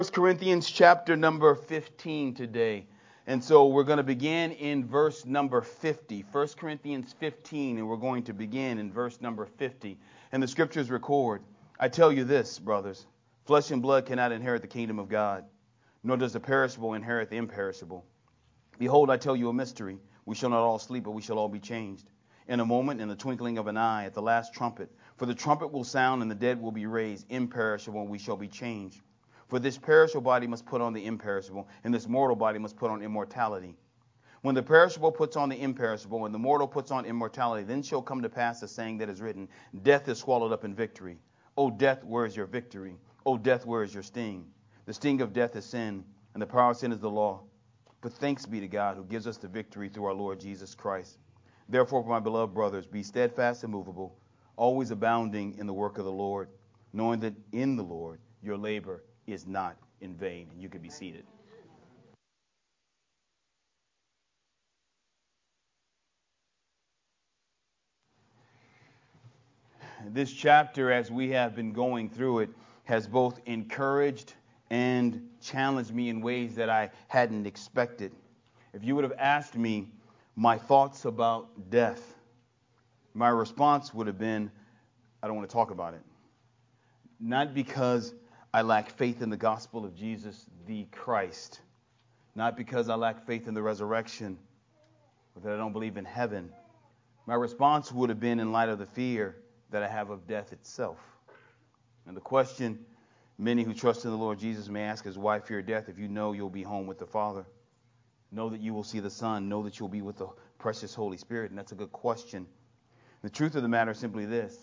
1 Corinthians chapter number 15 today. And so we're going to begin in verse number 50. 1 Corinthians 15, and we're going to begin in verse number 50. And the scriptures record, I tell you this, brothers, flesh and blood cannot inherit the kingdom of God, nor does the perishable inherit the imperishable. Behold, I tell you a mystery. We shall not all sleep, but we shall all be changed. In a moment, in the twinkling of an eye, at the last trumpet. For the trumpet will sound, and the dead will be raised imperishable, and we shall be changed. For this perishable body must put on the imperishable, and this mortal body must put on immortality. When the perishable puts on the imperishable, and the mortal puts on immortality, then shall come to pass the saying that is written, Death is swallowed up in victory. O death, where is your victory? O death, where is your sting? The sting of death is sin, and the power of sin is the law. But thanks be to God who gives us the victory through our Lord Jesus Christ. Therefore, my beloved brothers, be steadfast and immovable, always abounding in the work of the Lord, knowing that in the Lord your labor is not in vain. And you can be seated. This chapter, as we have been going through it, has both encouraged and challenged me in ways that I hadn't expected. If you would have asked me my thoughts about death, my response would have been, I don't want to talk about it. Not because I lack faith in the gospel of Jesus the Christ. Not because I lack faith in the resurrection or that I don't believe in heaven. My response would have been in light of the fear that I have of death itself. And the question many who trust in the Lord Jesus may ask is, why fear death if you know you'll be home with the Father? Know that you will see the Son. Know that you'll be with the precious Holy Spirit. And that's a good question. The truth of the matter is simply this.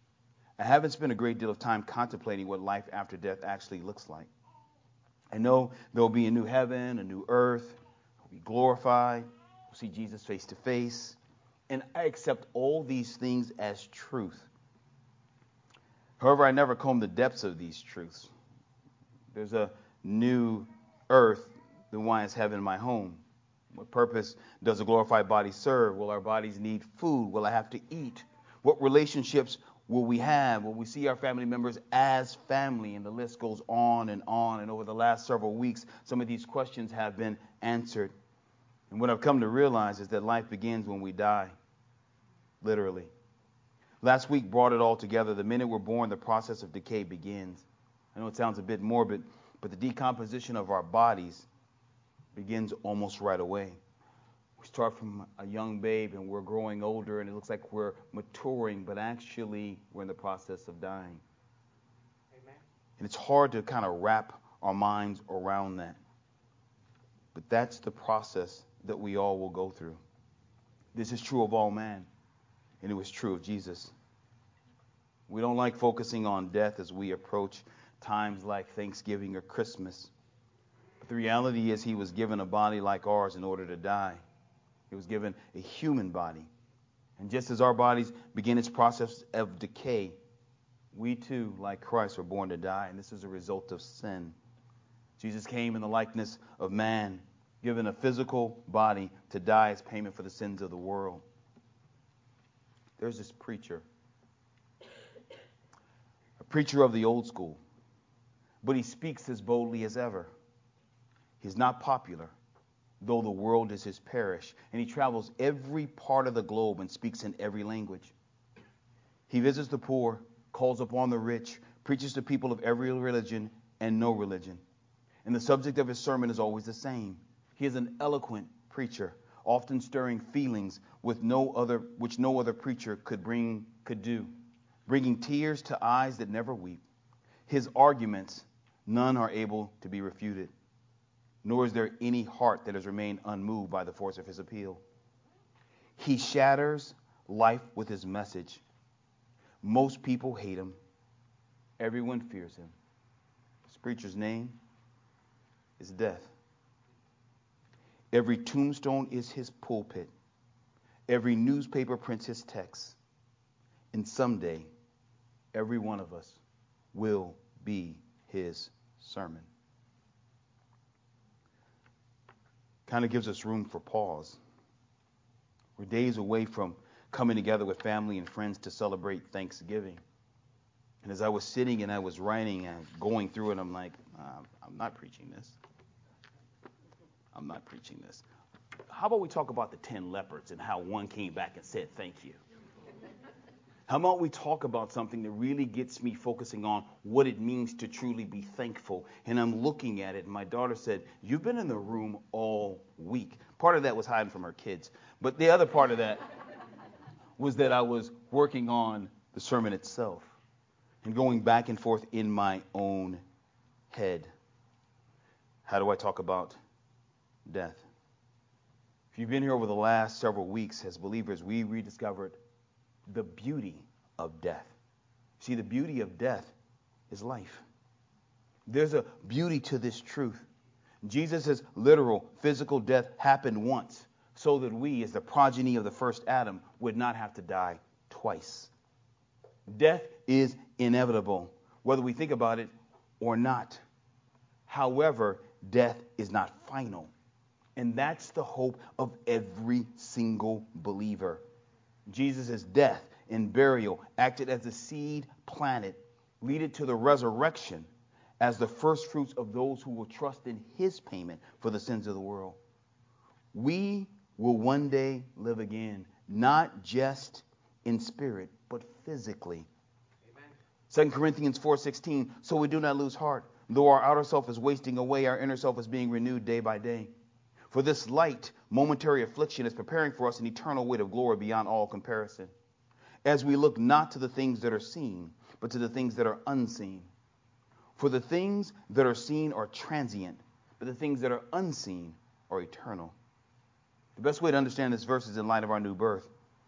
I haven't spent a great deal of time contemplating what life after death actually looks like. I know there will be a new heaven, a new earth. We'll be glorified. We'll see Jesus face to face. And I accept all these things as truth. However, I never comb the depths of these truths. There's a new earth, the one is heaven, my home. What purpose does a glorified body serve? Will our bodies need food? Will I have to eat? What relationships will we have? Will we see our family members as family? And the list goes on and on. And over the last several weeks, some of these questions have been answered. And what I've come to realize is that life begins when we die, literally. Last week brought it all together. The minute we're born, the process of decay begins. I know it sounds a bit morbid, but the decomposition of our bodies begins almost right away. We start from a young babe and we're growing older and it looks like we're maturing, but actually we're in the process of dying. Amen. And it's hard to kind of wrap our minds around that. But that's the process that we all will go through. This is true of all man, and it was true of Jesus. We don't like focusing on death as we approach times like Thanksgiving or Christmas. But the reality is he was given a body like ours in order to die. He was given a human body. And just as our bodies begin its process of decay, we too, like Christ, were born to die. And this is a result of sin. Jesus came in the likeness of man, given a physical body to die as payment for the sins of the world. There's this preacher, a preacher of the old school, but he speaks as boldly as ever. He's not popular, though the world is his parish, and he travels every part of the globe and speaks in every language. He visits the poor, calls upon the rich, preaches to people of every religion and no religion. And the subject of his sermon is always the same. He is an eloquent preacher, often stirring feelings which no other preacher could do, bringing tears to eyes that never weep. His arguments, none are able to be refuted, nor is there any heart that has remained unmoved by the force of his appeal. He shatters life with his message. Most people hate him. Everyone fears him. This preacher's name is death. Every tombstone is his pulpit. Every newspaper prints his text. And someday, every one of us will be his sermon. Kind of gives us room for pause. We're days away from coming together with family and friends to celebrate Thanksgiving. And as I was sitting and I was writing and going through it, I'm like, I'm not preaching this. I'm not preaching this. How about we talk about the 10 lepers and how one came back and said thank you? How about we talk about something that really gets me focusing on what it means to truly be thankful? And I'm looking at it, and my daughter said, you've been in the room all week. Part of that was hiding from her kids. But the other part of that was that I was working on the sermon itself and going back and forth in my own head. How do I talk about death? If you've been here over the last several weeks as believers, we rediscovered the beauty of death. See, the beauty of death is life. There's a beauty to this truth. Jesus' literal physical death happened once so that we, as the progeny of the first Adam, would not have to die twice. Death is inevitable, whether we think about it or not. However, death is not final. And that's the hope of every single believer. Jesus' death and burial acted as the seed planted, leading to the resurrection as the first fruits of those who will trust in his payment for the sins of the world. We will one day live again, not just in spirit, but physically. Amen. 2 Corinthians 4:16, so we do not lose heart. Though our outer self is wasting away, our inner self is being renewed day by day. For this light, momentary affliction is preparing for us an eternal weight of glory beyond all comparison. As we look not to the things that are seen, but to the things that are unseen. For the things that are seen are transient, but the things that are unseen are eternal. The best way to understand this verse is in light of our new birth.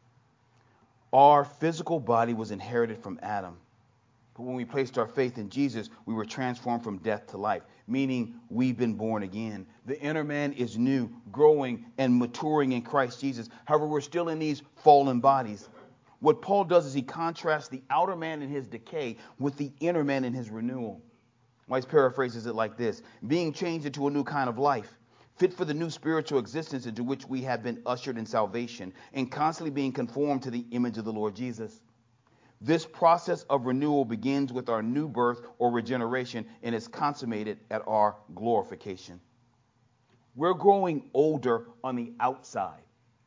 Our physical body was inherited from Adam. But when we placed our faith in Jesus, we were transformed from death to life, meaning we've been born again. The inner man is new, growing and maturing in Christ Jesus. However, we're still in these fallen bodies. What Paul does is he contrasts the outer man in his decay with the inner man in his renewal. Weiss paraphrases it like this: being changed into a new kind of life, fit for the new spiritual existence into which we have been ushered in salvation, and constantly being conformed to the image of the Lord Jesus. This process of renewal begins with our new birth or regeneration and is consummated at our glorification. We're growing older on the outside,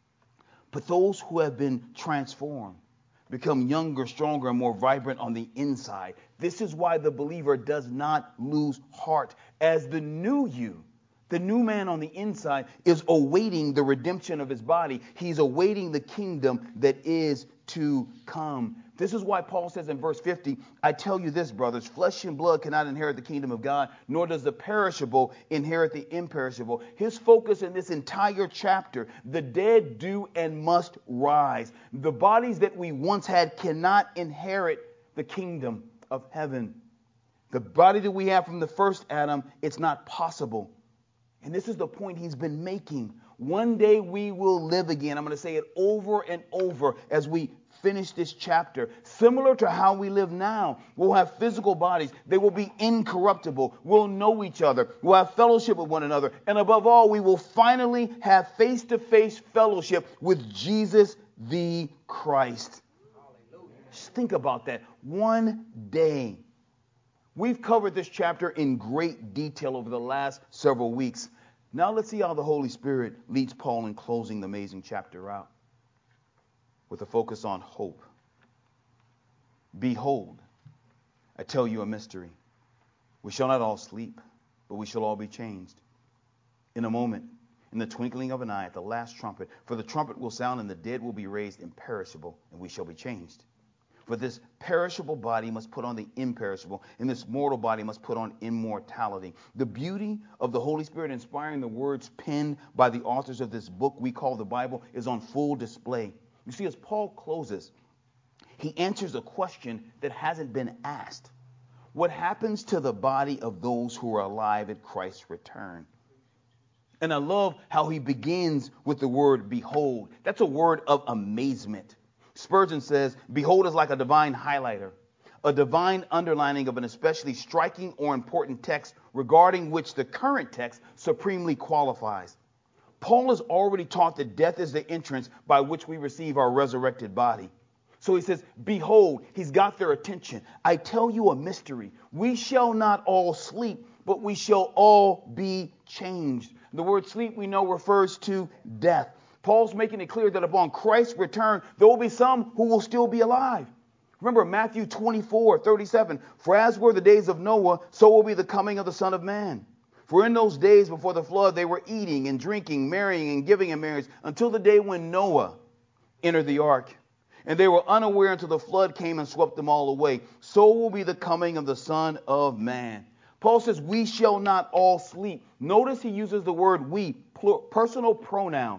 but those who have been transformed become younger, stronger, and more vibrant on the inside. This is why the believer does not lose heart, as the new you, the new man on the inside, is awaiting the redemption of his body. He's awaiting the kingdom that is to come. This is why Paul says in verse 50, I tell you this, brothers, flesh and blood cannot inherit the kingdom of God, nor does the perishable inherit the imperishable. His focus in this entire chapter, the dead do and must rise. The bodies that we once had cannot inherit the kingdom of heaven. The body that we have from the first Adam, it's not possible. And this is the point he's been making. One day we will live again. I'm going to say it over and over as we finish this chapter. Similar to how we live now, we'll have physical bodies. They will be incorruptible. We'll know each other. We'll have fellowship with one another. And above all, we will finally have face-to-face fellowship with Jesus the Christ. Hallelujah. Just think about that. One day. We've covered this chapter in great detail over the last several weeks. Now let's see how the Holy Spirit leads Paul in closing the amazing chapter out with a focus on hope. Behold, I tell you a mystery. We shall not all sleep, but we shall all be changed. In a moment, in the twinkling of an eye, at the last trumpet. For the trumpet will sound, and the dead will be raised imperishable, and we shall be changed. For this perishable body must put on the imperishable, and this mortal body must put on immortality. The beauty of the Holy Spirit inspiring the words penned by the authors of this book we call the Bible is on full display. You see, as Paul closes, he answers a question that hasn't been asked. What happens to the body of those who are alive at Christ's return? And I love how he begins with the word behold. That's a word of amazement. Spurgeon says, behold is like a divine highlighter, a divine underlining of an especially striking or important text regarding which the current text supremely qualifies. Paul has already taught that death is the entrance by which we receive our resurrected body. So he says, behold, he's got their attention. I tell you a mystery. We shall not all sleep, but we shall all be changed. The word sleep we know refers to death. Paul's making it clear that upon Christ's return, there will be some who will still be alive. Remember Matthew 24:37. For as were the days of Noah, so will be the coming of the Son of Man. For in those days before the flood, they were eating and drinking, marrying and giving in marriage, until the day when Noah entered the ark. And they were unaware until the flood came and swept them all away. So will be the coming of the Son of Man. Paul says, we shall not all sleep. Notice he uses the word we, personal pronoun.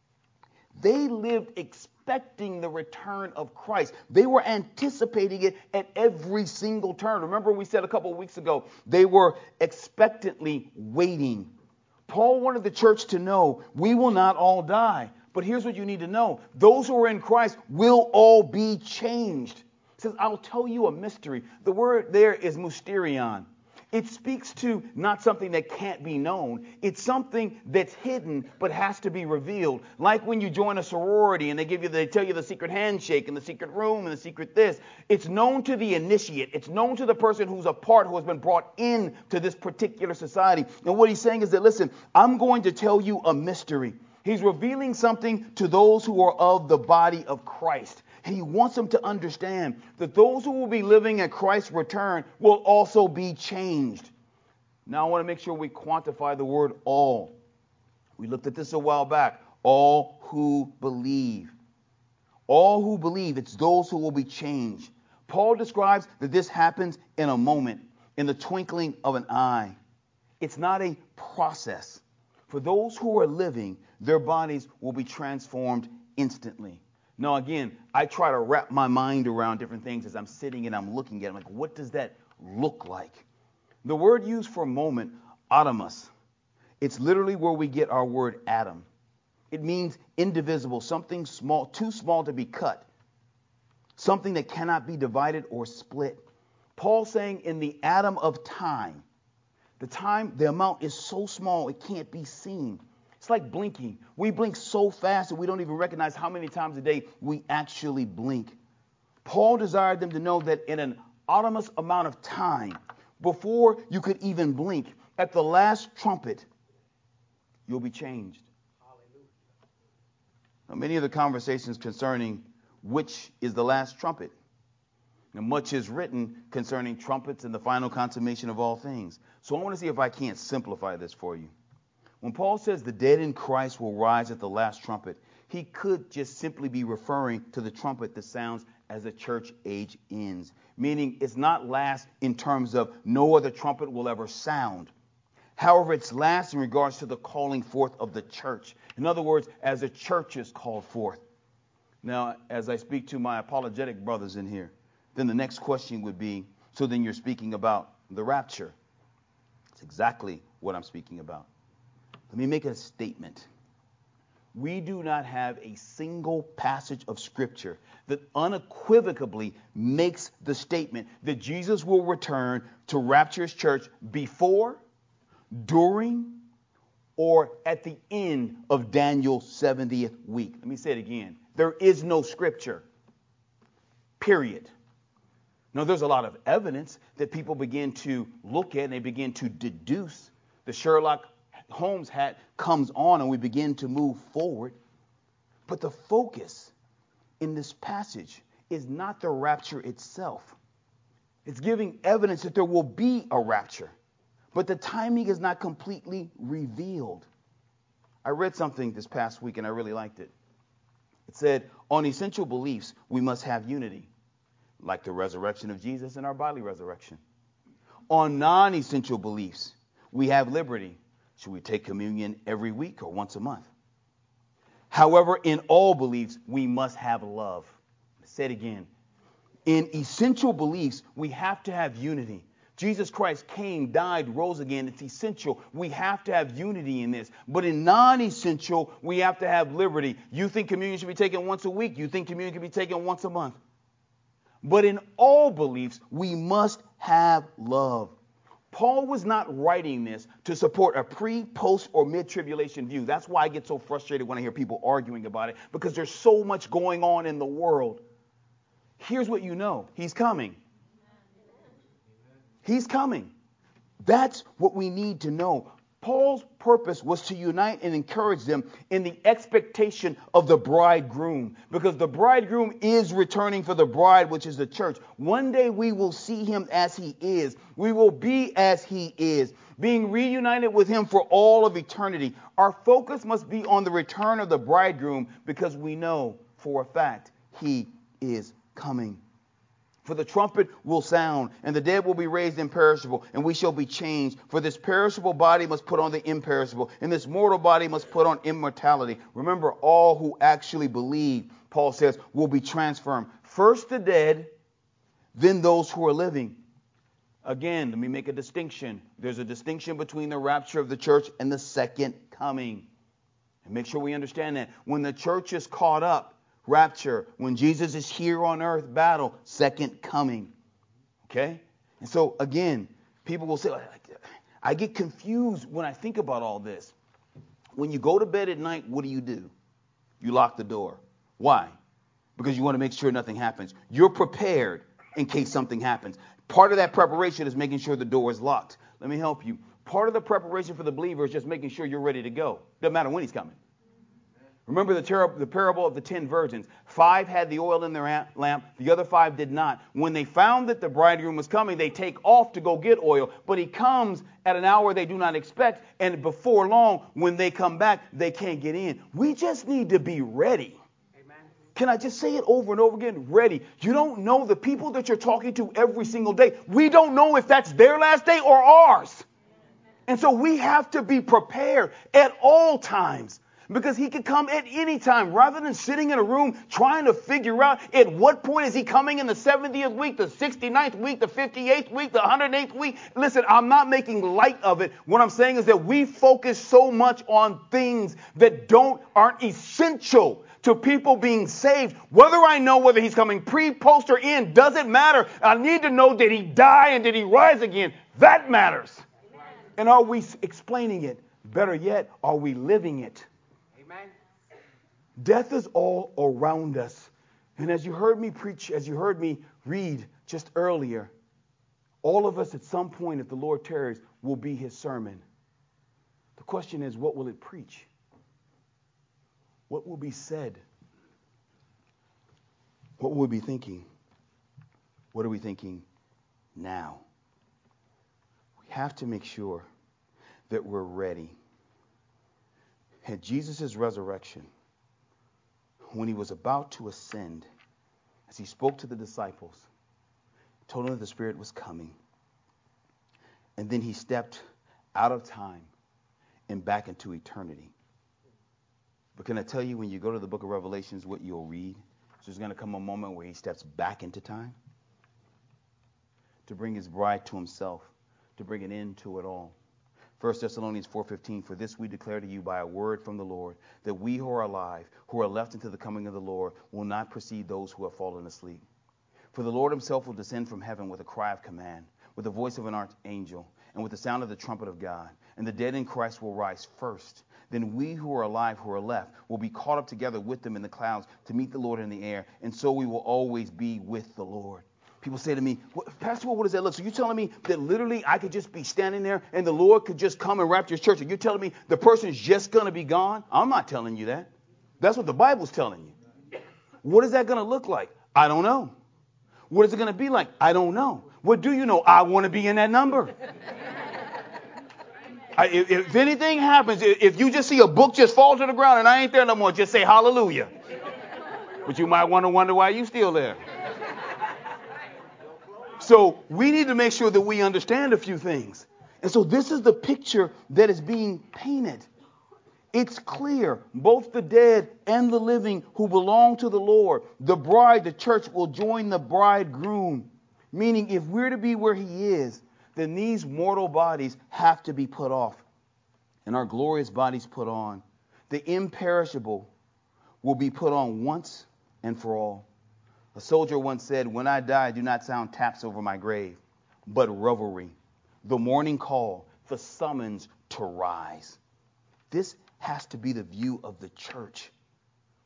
They lived expecting the return of Christ. They were anticipating it at every single turn. Remember we said a couple of weeks ago, they were expectantly waiting. Paul wanted the church to know, we will not all die. But here's what you need to know. Those who are in Christ will all be changed. It says, I'll tell you a mystery. The word there is mysterion. It speaks to not something that can't be known. It's something that's hidden but has to be revealed. Like when you join a sorority and they tell you the secret handshake and the secret room and the secret this. It's known to the initiate. It's known to the person who's a part, who has been brought into this particular society. And what he's saying is that, listen, I'm going to tell you a mystery. He's revealing something to those who are of the body of Christ. And he wants them to understand that those who will be living at Christ's return will also be changed. Now I want to make sure we quantify the word all. We looked at this a while back. All who believe. All who believe, it's those who will be changed. Paul describes that this happens in a moment, in the twinkling of an eye. It's not a process. For those who are living, their bodies will be transformed instantly. Now, again, I try to wrap my mind around different things as I'm sitting and I'm looking at them. Like, what does that look like? The word used for moment, atomus, it's literally where we get our word atom. It means indivisible, something small, too small to be cut, something that cannot be divided or split. Paul's saying in the atom of time, the amount is so small it can't be seen. It's like blinking. We blink so fast that we don't even recognize how many times a day we actually blink. Paul desired them to know that in an atomous amount of time, before you could even blink, at the last trumpet, you'll be changed. Now, many of the conversations concerning which is the last trumpet. Now, much is written concerning trumpets and the final consummation of all things. So I want to see if I can't simplify this for you. When Paul says the dead in Christ will rise at the last trumpet, he could just simply be referring to the trumpet that sounds as the church age ends. Meaning it's not last in terms of no other trumpet will ever sound. However, it's last in regards to the calling forth of the church. In other words, as the church is called forth. Now, as I speak to my apologetic brothers in here, then the next question would be, so then you're speaking about the rapture. It's exactly what I'm speaking about. Let me make a statement. We do not have a single passage of Scripture that unequivocally makes the statement that Jesus will return to rapture his church before, during, or at the end of Daniel's 70th week. Let me say it again. There is no Scripture. Period. Now, there's a lot of evidence that people begin to look at and they begin to deduce. The Sherlock Holmes hat comes on and we begin to move forward. But the focus in this passage is not the rapture itself. It's giving evidence that there will be a rapture, but the timing is not completely revealed. I read something this past week and I really liked it. It said, on essential beliefs, we must have unity, like the resurrection of Jesus and our bodily resurrection. On non-essential beliefs, we have liberty. Should we take communion every week or once a month? However, in all beliefs, we must have love. Say it again. In essential beliefs, we have to have unity. Jesus Christ came, died, rose again. It's essential. We have to have unity in this. But in non-essential, we have to have liberty. You think communion should be taken once a week. You think communion can be taken once a month. But in all beliefs, we must have love. Paul was not writing this to support a pre, post, or mid-tribulation view. That's why I get so frustrated when I hear people arguing about it, because there's so much going on in the world. Here's what you know. He's coming. He's coming. That's what we need to know. Paul's purpose was to unite and encourage them in the expectation of the bridegroom, because the bridegroom is returning for the bride, which is the church. One day we will see him as he is. We will be as he is, being reunited with him for all of eternity. Our focus must be on the return of the bridegroom, because we know for a fact he is coming. For the trumpet will sound, and the dead will be raised imperishable, and we shall be changed. For this perishable body must put on the imperishable, and this mortal body must put on immortality. Remember, all who actually believe, Paul says, will be transformed. First the dead, then those who are living. Again, let me make a distinction. There's a distinction between the rapture of the church and the second coming. And make sure we understand that. When the church is caught up, rapture. When Jesus is here on earth, battle. Second coming. Okay? And so, again, people will say, I get confused when I think about all this. When you go to bed at night, what do? You lock the door. Why? Because you want to make sure nothing happens. You're prepared in case something happens. Part of that preparation is making sure the door is locked. Let me help you. Part of the preparation for the believer is just making sure you're ready to go. Doesn't matter when he's coming. Remember the parable of the 10 virgins. 5 had the oil in their lamp. The other 5 did not. When they found that the bridegroom was coming, they take off to go get oil. But he comes at an hour they do not expect. And before long, when they come back, they can't get in. We just need to be ready. Amen. Can I just say it over and over again? Ready. You don't know the people that you're talking to every single day. We don't know if that's their last day or ours. And so we have to be prepared at all times. Because he could come at any time, rather than sitting in a room trying to figure out at what point is he coming in the 70th week, the 69th week, the 58th week, the 108th week. Listen, I'm not making light of it. What I'm saying is that we focus so much on things that aren't essential to people being saved. Whether I know whether he's coming pre, post, or in, doesn't matter. I need to know, did he die and did he rise again? That matters. Amen. And are we explaining it? Better yet, are we living it? Death is all around us. And as you heard me preach, as you heard me read just earlier, all of us at some point, if the Lord tarries, will be his sermon. The question is, what will it preach? What will be said? What will we be thinking? What are we thinking now? We have to make sure that we're ready. At Jesus' resurrection, when he was about to ascend, as he spoke to the disciples, told them that the Spirit was coming. And then he stepped out of time and back into eternity. But can I tell you, when you go to the book of Revelations, what you'll read? So there's going to come a moment where he steps back into time to bring his bride to himself, to bring an end to it all. 1 Thessalonians 4:15, for this we declare to you by a word from the Lord, that we who are alive, who are left until the coming of the Lord, will not precede those who have fallen asleep. For the Lord himself will descend from heaven with a cry of command, with the voice of an archangel, and with the sound of the trumpet of God. And the dead in Christ will rise first. Then we who are alive, who are left, will be caught up together with them in the clouds to meet the Lord in the air. And so we will always be with the Lord. People say to me, Pastor, what does that look? So you're telling me that literally I could just be standing there and the Lord could just come and rapture his church? And you're telling me the person's just going to be gone? I'm not telling you that. That's what the Bible's telling you. What is that going to look like? I don't know. What is it going to be like? I don't know. What do you know? I want to be in that number. If anything happens, if you just see a book just fall to the ground and I ain't there no more, just say hallelujah. But you might want to wonder why you still there. So we need to make sure that we understand a few things. And so this is the picture that is being painted. It's clear, both the dead and the living who belong to the Lord, the bride, the church, will join the bridegroom. Meaning, if we're to be where he is, then these mortal bodies have to be put off and our glorious bodies put on. The imperishable will be put on once and for all. A soldier once said, when I die, do not sound taps over my grave, but revelry, the morning call, the summons to rise. This has to be the view of the church.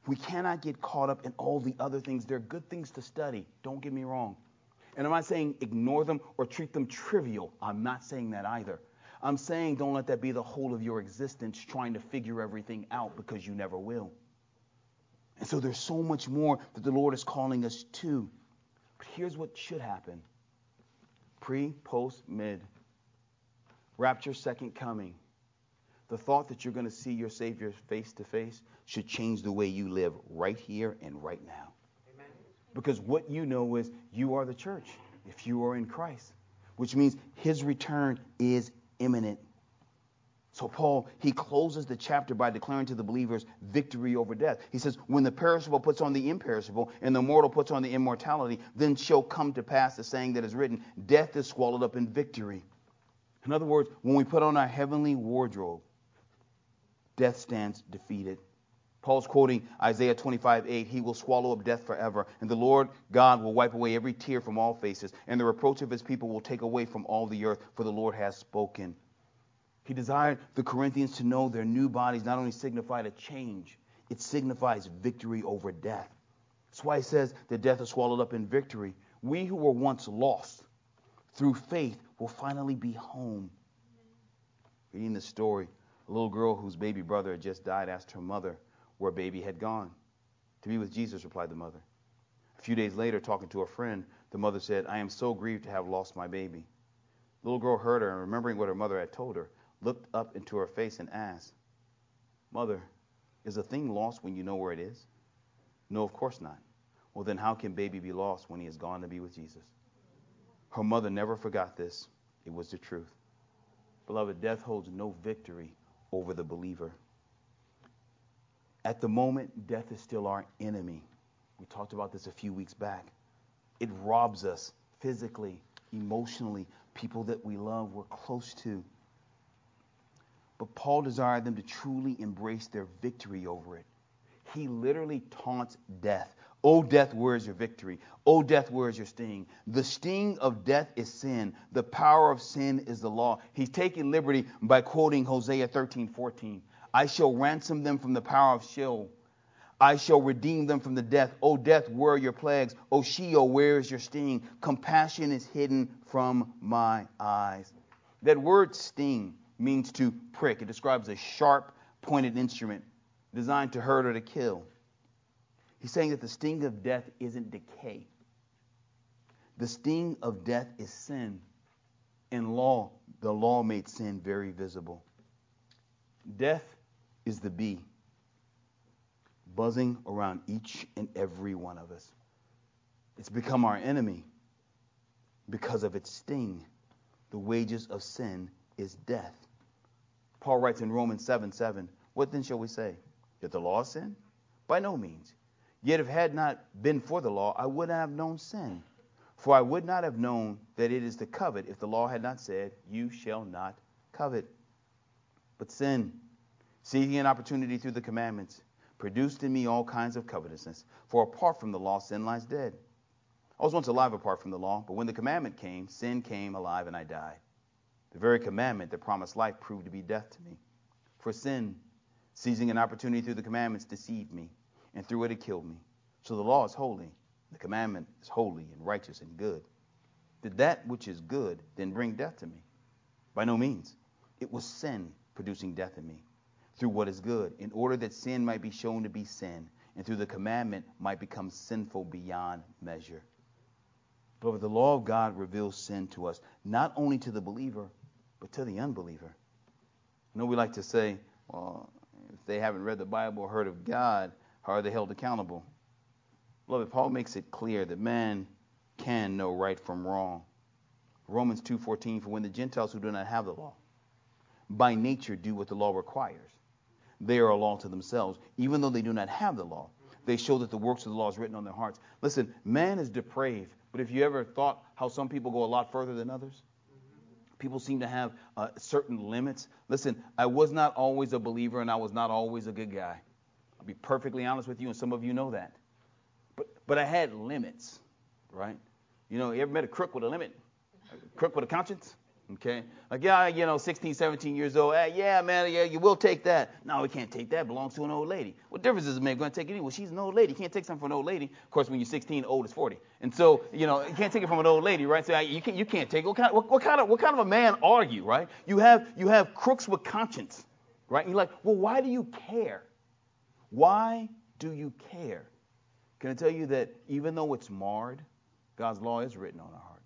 We cannot get caught up in all the other things. They're good things to study. Don't get me wrong. And I'm not saying ignore them or treat them trivial. I'm not saying that either. I'm saying don't let that be the whole of your existence, trying to figure everything out, because you never will. And so there's so much more that the Lord is calling us to. But here's what should happen. Pre, post, mid. Rapture, second coming. The thought that you're going to see your Savior face to face should change the way you live right here and right now. Amen. Because what you know is you are the church if you are in Christ, which means his return is imminent. So Paul, he closes the chapter by declaring to the believers victory over death. He says, when the perishable puts on the imperishable and the mortal puts on the immortality, then shall come to pass the saying that is written, death is swallowed up in victory. In other words, when we put on our heavenly wardrobe, death stands defeated. Paul's quoting Isaiah 25:8, he will swallow up death forever, and the Lord God will wipe away every tear from all faces, and the reproach of his people will take away from all the earth, for the Lord has spoken. He desired the Corinthians to know their new bodies not only signified a change, it signifies victory over death. That's why he says that death is swallowed up in victory. We who were once lost, through faith, will finally be home. Reading the story, a little girl whose baby brother had just died asked her mother where baby had gone. To be with Jesus, replied the mother. A few days later, talking to a friend, the mother said, I am so grieved to have lost my baby. The little girl heard her, and remembering what her mother had told her, looked up into her face and asked, Mother, is a thing lost when you know where it is? No, of course not. Well, then how can baby be lost when he has gone to be with Jesus? Her mother never forgot this. It was the truth. Beloved, death holds no victory over the believer. At the moment, death is still our enemy. We talked about this a few weeks back. It robs us physically, emotionally, people that we love, we're close to. But Paul desired them to truly embrace their victory over it. He literally taunts death. Oh, death, where is your victory? Oh, death, where is your sting? The sting of death is sin. The power of sin is the law. He's taking liberty by quoting Hosea 13:14. I shall ransom them from the power of Sheol. I shall redeem them from the death. O death, where are your plagues? O Sheol, where is your sting? Compassion is hidden from my eyes. That word sting means to prick. It describes a sharp, pointed instrument designed to hurt or to kill. He's saying that the sting of death isn't decay. The sting of death is sin. In law, the law made sin very visible. Death is the bee buzzing around each and every one of us. It's become our enemy because of its sting. The wages of sin is death. Paul writes in Romans 7:7, what then shall we say? That the law is sin? By no means. Yet if it had not been for the law, I would not have known sin. For I would not have known that it is to covet if the law had not said, you shall not covet. But sin, seeking an opportunity through the commandments, produced in me all kinds of covetousness. For apart from the law, sin lies dead. I was once alive apart from the law, but when the commandment came, sin came alive and I died. The very commandment that promised life proved to be death to me. For sin, seizing an opportunity through the commandments, deceived me, and through it it killed me. So the law is holy, the commandment is holy and righteous and good. Did that which is good then bring death to me? By no means. It was sin producing death in me through what is good, in order that sin might be shown to be sin, and through the commandment might become sinful beyond measure. But the law of God reveals sin to us, not only to the believer, but to the unbeliever. I know we like to say, well, if they haven't read the Bible or heard of God, how are they held accountable? Beloved, Paul makes it clear that man can know right from wrong. Romans 2:14, for when the Gentiles who do not have the law, by nature do what the law requires, they are a law to themselves. Even though they do not have the law, they show that the works of the law is written on their hearts. Listen, man is depraved, but if you ever thought how some people go a lot further than others? People seem to have certain limits. Listen, I was not always a believer and I was not always a good guy. I'll be perfectly honest with you, and some of you know that. But I had limits, right? You know, you ever met a crook with a limit? A crook with a conscience? Okay? Like, yeah, 16, 17 years old. Yeah, man, yeah, you will take that. No, we can't take that. It belongs to an old lady. What difference does it make? We're going to take it anyway. Well, she's an old lady. You can't take something from an old lady. Of course, when you're 16, old is 40. And so, you can't take it from an old lady, right? So you can't take it. What kind of a man are you, right? You have crooks with conscience, right? And you're like, well, why do you care? Why do you care? Can I tell you that even though it's marred, God's law is written on our heart.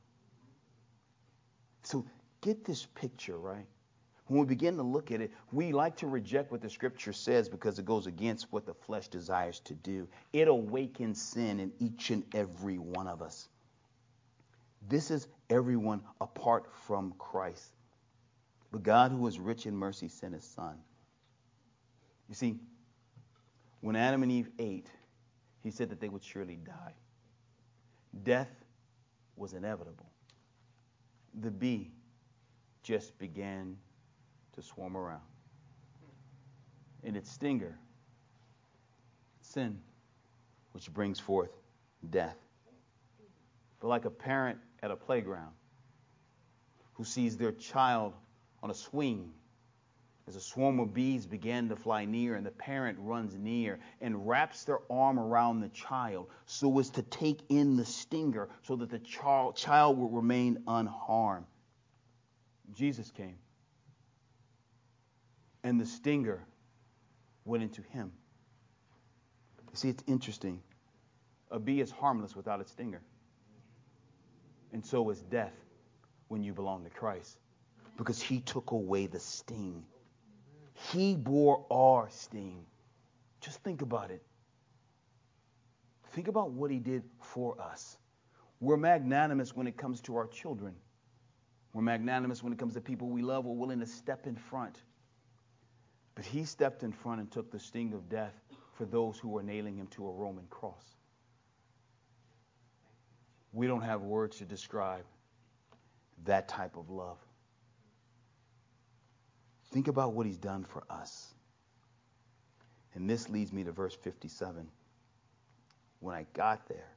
So get this picture, right? When we begin to look at it, we like to reject what the scripture says because it goes against what the flesh desires to do. It awakens sin in each and every one of us. This is everyone apart from Christ. But God, who is rich in mercy, sent his son. You see, when Adam and Eve ate, he said that they would surely die. Death was inevitable. The bee just began to swarm around. In its stinger, sin, which brings forth death. But like a parent at a playground who sees their child on a swing, as a swarm of bees began to fly near, and the parent runs near and wraps their arm around the child so as to take in the stinger so that the child will remain unharmed. Jesus came, and the stinger went into him. You see, it's interesting. A bee is harmless without its stinger. And so is death when you belong to Christ, because he took away the sting. He bore our sting. Just think about it. Think about what he did for us. We're magnanimous when it comes to our children. We're magnanimous when it comes to people we love. We're willing to step in front. But he stepped in front and took the sting of death for those who were nailing him to a Roman cross. We don't have words to describe that type of love. Think about what he's done for us. And this leads me to verse 57. When I got there,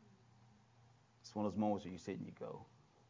it's one of those moments where you sit and you go,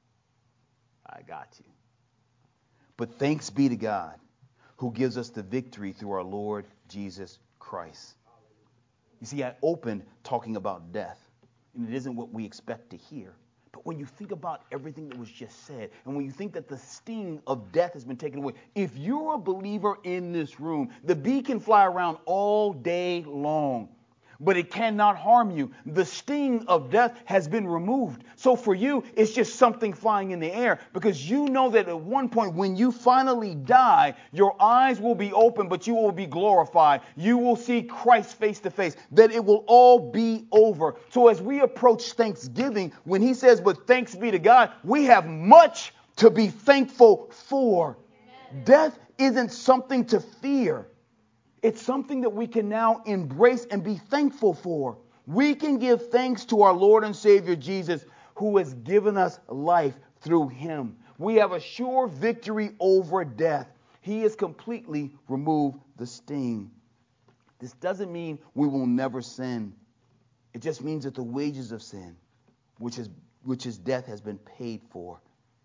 I got you. But thanks be to God who gives us the victory through our Lord Jesus Christ. You see, I opened talking about death, and it isn't what we expect to hear. But when you think about everything that was just said, and when you think that the sting of death has been taken away, if you're a believer in this room, the bee can fly around all day long, but it cannot harm you. The sting of death has been removed. So for you, it's just something flying in the air, because you know that at one point when you finally die, your eyes will be open, but you will be glorified. You will see Christ face to face, that it will all be over. So as we approach Thanksgiving, when he says, but thanks be to God, we have much to be thankful for. Amen. Death isn't something to fear. It's something that we can now embrace and be thankful for. We can give thanks to our Lord and Savior Jesus, who has given us life through him. We have a sure victory over death. He has completely removed the sting. This doesn't mean we will never sin. It just means that the wages of sin, which is death, has been paid for.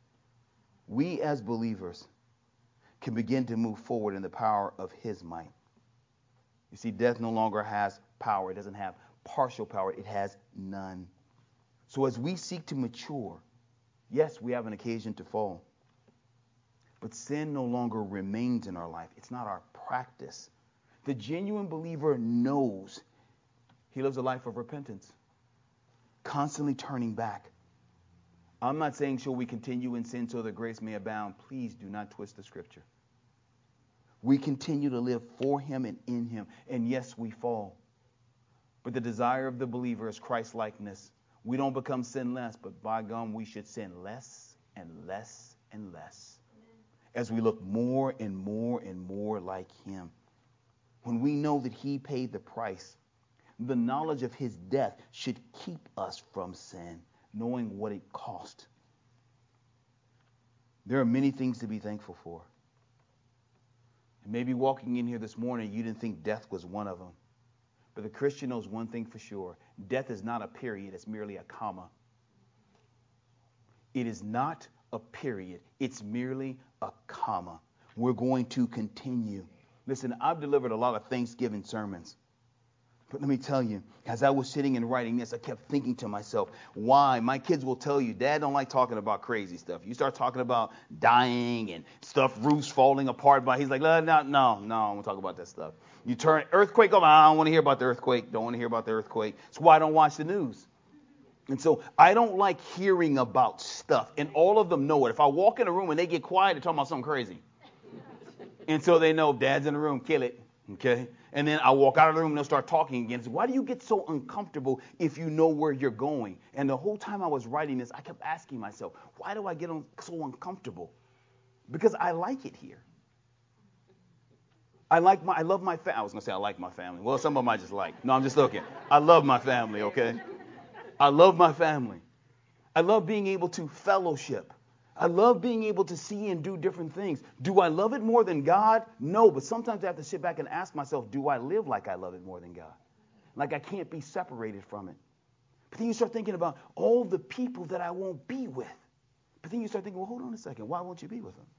We as believers can begin to move forward in the power of his might. You see, death no longer has power. It doesn't have partial power. It has none. So as we seek to mature, yes, we have an occasion to fall. But sin no longer remains in our life. It's not our practice. The genuine believer knows he lives a life of repentance, constantly turning back. I'm not saying shall we continue in sin so that grace may abound. Please do not twist the scripture. We continue to live for him and in him. And yes, we fall. But the desire of the believer is Christ-likeness. We don't become sinless, but by God, we should sin less and less and less. As we look more and more and more like him. When we know that he paid the price, the knowledge of his death should keep us from sin, knowing what it cost. There are many things to be thankful for. Maybe walking in here this morning, you didn't think death was one of them. But the Christian knows one thing for sure. Death is not a period. It's merely a comma. It is not a period. It's merely a comma. We're going to continue. Listen, I've delivered a lot of Thanksgiving sermons. But let me tell you, as I was sitting and writing this, I kept thinking to myself, why? My kids will tell you, Dad don't like talking about crazy stuff. You start talking about dying and stuff, roofs falling apart. But he's like, no, I don't want to talk about that stuff. You turn earthquake on, I don't want to hear about the earthquake. Don't want to hear about the earthquake. That's why I don't watch the news. And so I don't like hearing about stuff. And all of them know it. If I walk in a room and they get quiet, they're talking about something crazy. And so they know Dad's in the room, kill it. Okay? And then I walk out of the room and they'll start talking again. So why do you get so uncomfortable if you know where you're going? And the whole time I was writing this, I kept asking myself, why do I get so uncomfortable? Because I like it here. I love my family. I was going to say I like my family. Well, some of them I just like. No, I'm just looking. I love my family, okay? I love my family. I love being able to fellowship. I love being able to see and do different things. Do I love it more than God? No, but sometimes I have to sit back and ask myself, do I live like I love it more than God? Like I can't be separated from it. But then you start thinking about all the people that I won't be with. But then you start thinking, well, hold on a second. Why won't you be with them?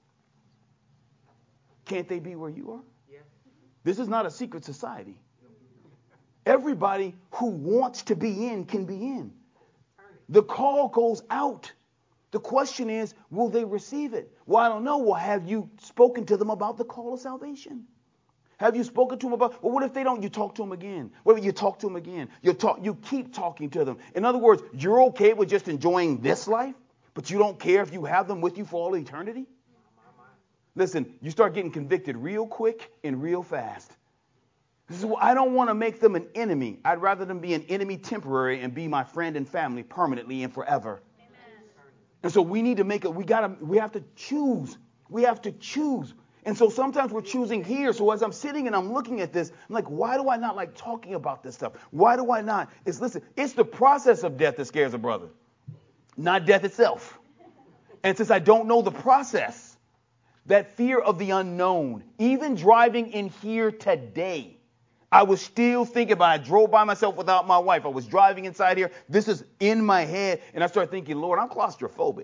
Can't they be where you are? Yeah. This is not a secret society. Everybody who wants to be in can be in. The call goes out. The question is, will they receive it? Well, I don't know. Well, have you spoken to them about the call of salvation? Have you spoken to them about, well, what if they don't? You talk to them again. What if you talk to them again? You keep talking to them. In other words, you're okay with just enjoying this life, but you don't care if you have them with you for all eternity? Listen, you start getting convicted real quick and real fast. I don't want to make them an enemy. I'd rather them be an enemy temporary and be my friend and family permanently and forever. And so we need to we have to choose. We have to choose. And so sometimes we're choosing here. So as I'm sitting and I'm looking at this, I'm like, why do I not like talking about this stuff? Why do I not? It's the process of death that scares a brother, not death itself. And since I don't know the process, that fear of the unknown, even driving in here today, I was still thinking about it. I drove by myself without my wife. I was driving inside here. This is in my head. And I started thinking, Lord, I'm claustrophobic.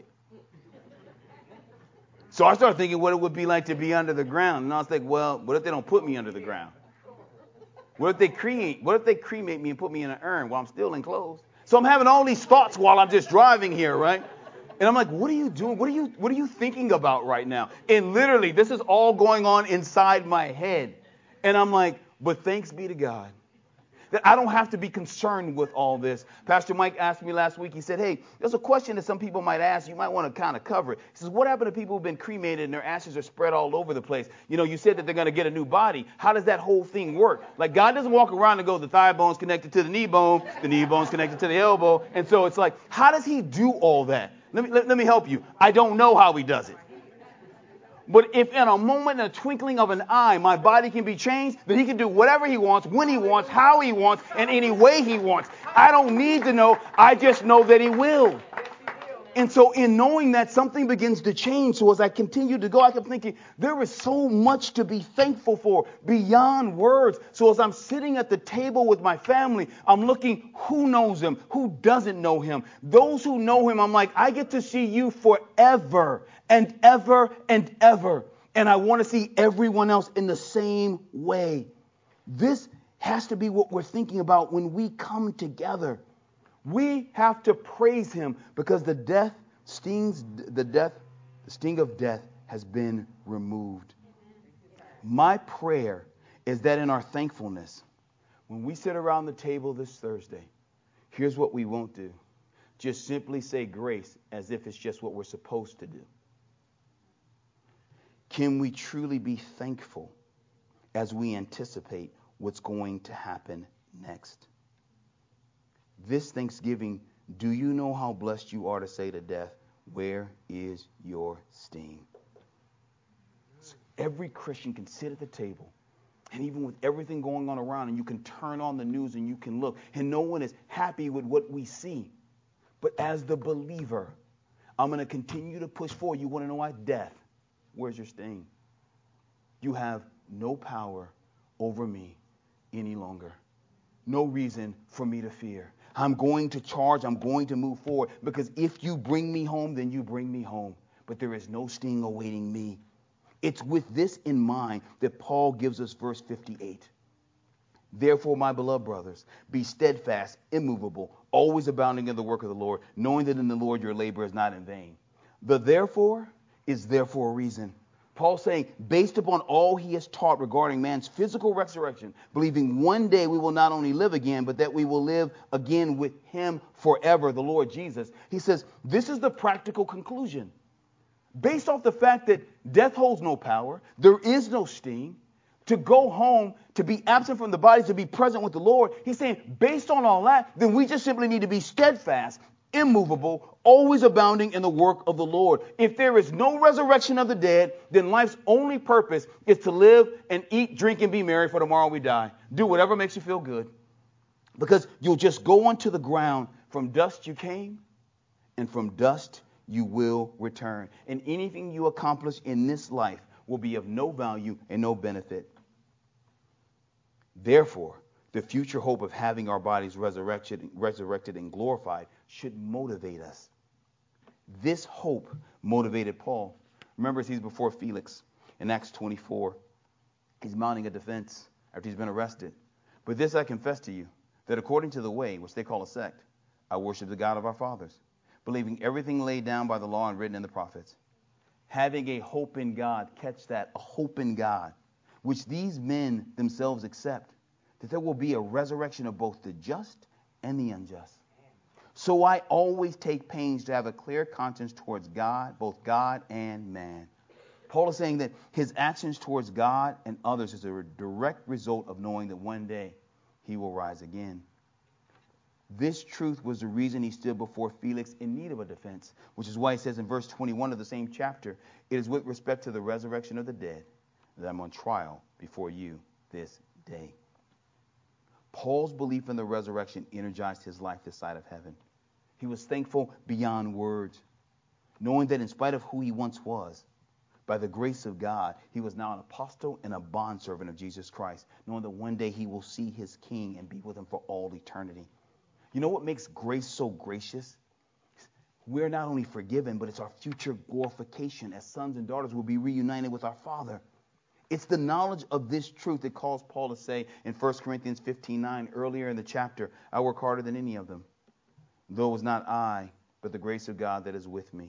So I started thinking what it would be like to be under the ground. And I was like, well, what if they don't put me under the ground? What if they cremate me and put me in an urn while I'm still enclosed? So I'm having all these thoughts while I'm just driving here, right? And I'm like, what are you doing? What are you thinking about right now? And literally, this is all going on inside my head. And I'm like, but thanks be to God that I don't have to be concerned with all this. Pastor Mike asked me last week, he said, hey, there's a question that some people might ask. You might want to kind of cover it. He says, what happened to people who've been cremated and their ashes are spread all over the place? You know, you said that they're going to get a new body. How does that whole thing work? Like, God doesn't walk around and go, the thigh bone's connected to the knee bone's connected to the elbow. And so it's like, how does he do all that? Let me help you. I don't know how he does it. But if in a moment, in a twinkling of an eye, my body can be changed, then he can do whatever he wants, when he wants, how he wants, and any way he wants. I don't need to know. I just know that he will. And so in knowing that, something begins to change. So as I continue to go, I kept thinking, there is so much to be thankful for beyond words. So as I'm sitting at the table with my family, I'm looking who knows him, who doesn't know him. Those who know him, I'm like, I get to see you forever and ever and ever. And I want to see everyone else in the same way. This has to be what we're thinking about when we come together. We have to praise him because the sting of death has been removed. My prayer is that in our thankfulness, when we sit around the table this Thursday, here's what we won't do. Just simply say grace as if it's just what we're supposed to do. Can we truly be thankful as we anticipate what's going to happen next? This Thanksgiving, do you know how blessed you are to say to death, where is your sting? So every Christian can sit at the table, and even with everything going on around, and you can turn on the news and you can look, and no one is happy with what we see. But as the believer, I'm going to continue to push forward. You want to know why? Death, where's your sting? You have no power over me any longer. No reason for me to fear. I'm going to charge. I'm going to move forward because if you bring me home, then you bring me home. but there is no sting awaiting me. It's with this in mind that Paul gives us verse 58. Therefore, my beloved brothers, be steadfast, immovable, always abounding in the work of the Lord, knowing that in the Lord your labor is not in vain. The therefore is there for a reason. Paul's saying, based upon all he has taught regarding man's physical resurrection, believing one day we will not only live again, but that we will live again with him forever, the Lord Jesus. He says, this is the practical conclusion. Based off the fact that death holds no power, there is no sting, to go home, to be absent from the body, to be present with the Lord. He's saying, based on all that, then we just simply need to be steadfast, immovable, always abounding in the work of the Lord. If there is no resurrection of the dead, then life's only purpose is to live and eat, drink, and be merry, for tomorrow we die. Do whatever makes you feel good. Because you'll just go onto the ground. From dust you came, and from dust you will return. And anything you accomplish in this life will be of no value and no benefit. Therefore, the future hope of having our bodies resurrected and glorified should motivate us. This hope motivated Paul. Remember, as he's before Felix in Acts 24. He's mounting a defense after he's been arrested. But this I confess to you, that according to the way, which they call a sect, I worship the God of our fathers, believing everything laid down by the law and written in the prophets. Having a hope in God, catch that, a hope in God, which these men themselves accept, that there will be a resurrection of both the just and the unjust. So I always take pains to have a clear conscience towards God, both God and man. Paul is saying that his actions towards God and others is a direct result of knowing that one day he will rise again. This truth was the reason he stood before Felix in need of a defense, which is why he says in verse 21 of the same chapter, it is with respect to the resurrection of the dead that I'm on trial before you this day. Paul's belief in the resurrection energized his life this side of heaven. He was thankful beyond words, knowing that in spite of who he once was, by the grace of God, he was now an apostle and a bondservant of Jesus Christ, knowing that one day he will see his King and be with him for all eternity. You know what makes grace so gracious? We're not only forgiven, but it's our future glorification as sons and daughters will be reunited with our Father. It's the knowledge of this truth that caused Paul to say in 1 Corinthians 15:9, earlier in the chapter, I work harder than any of them, though it was not I, but the grace of God that is with me.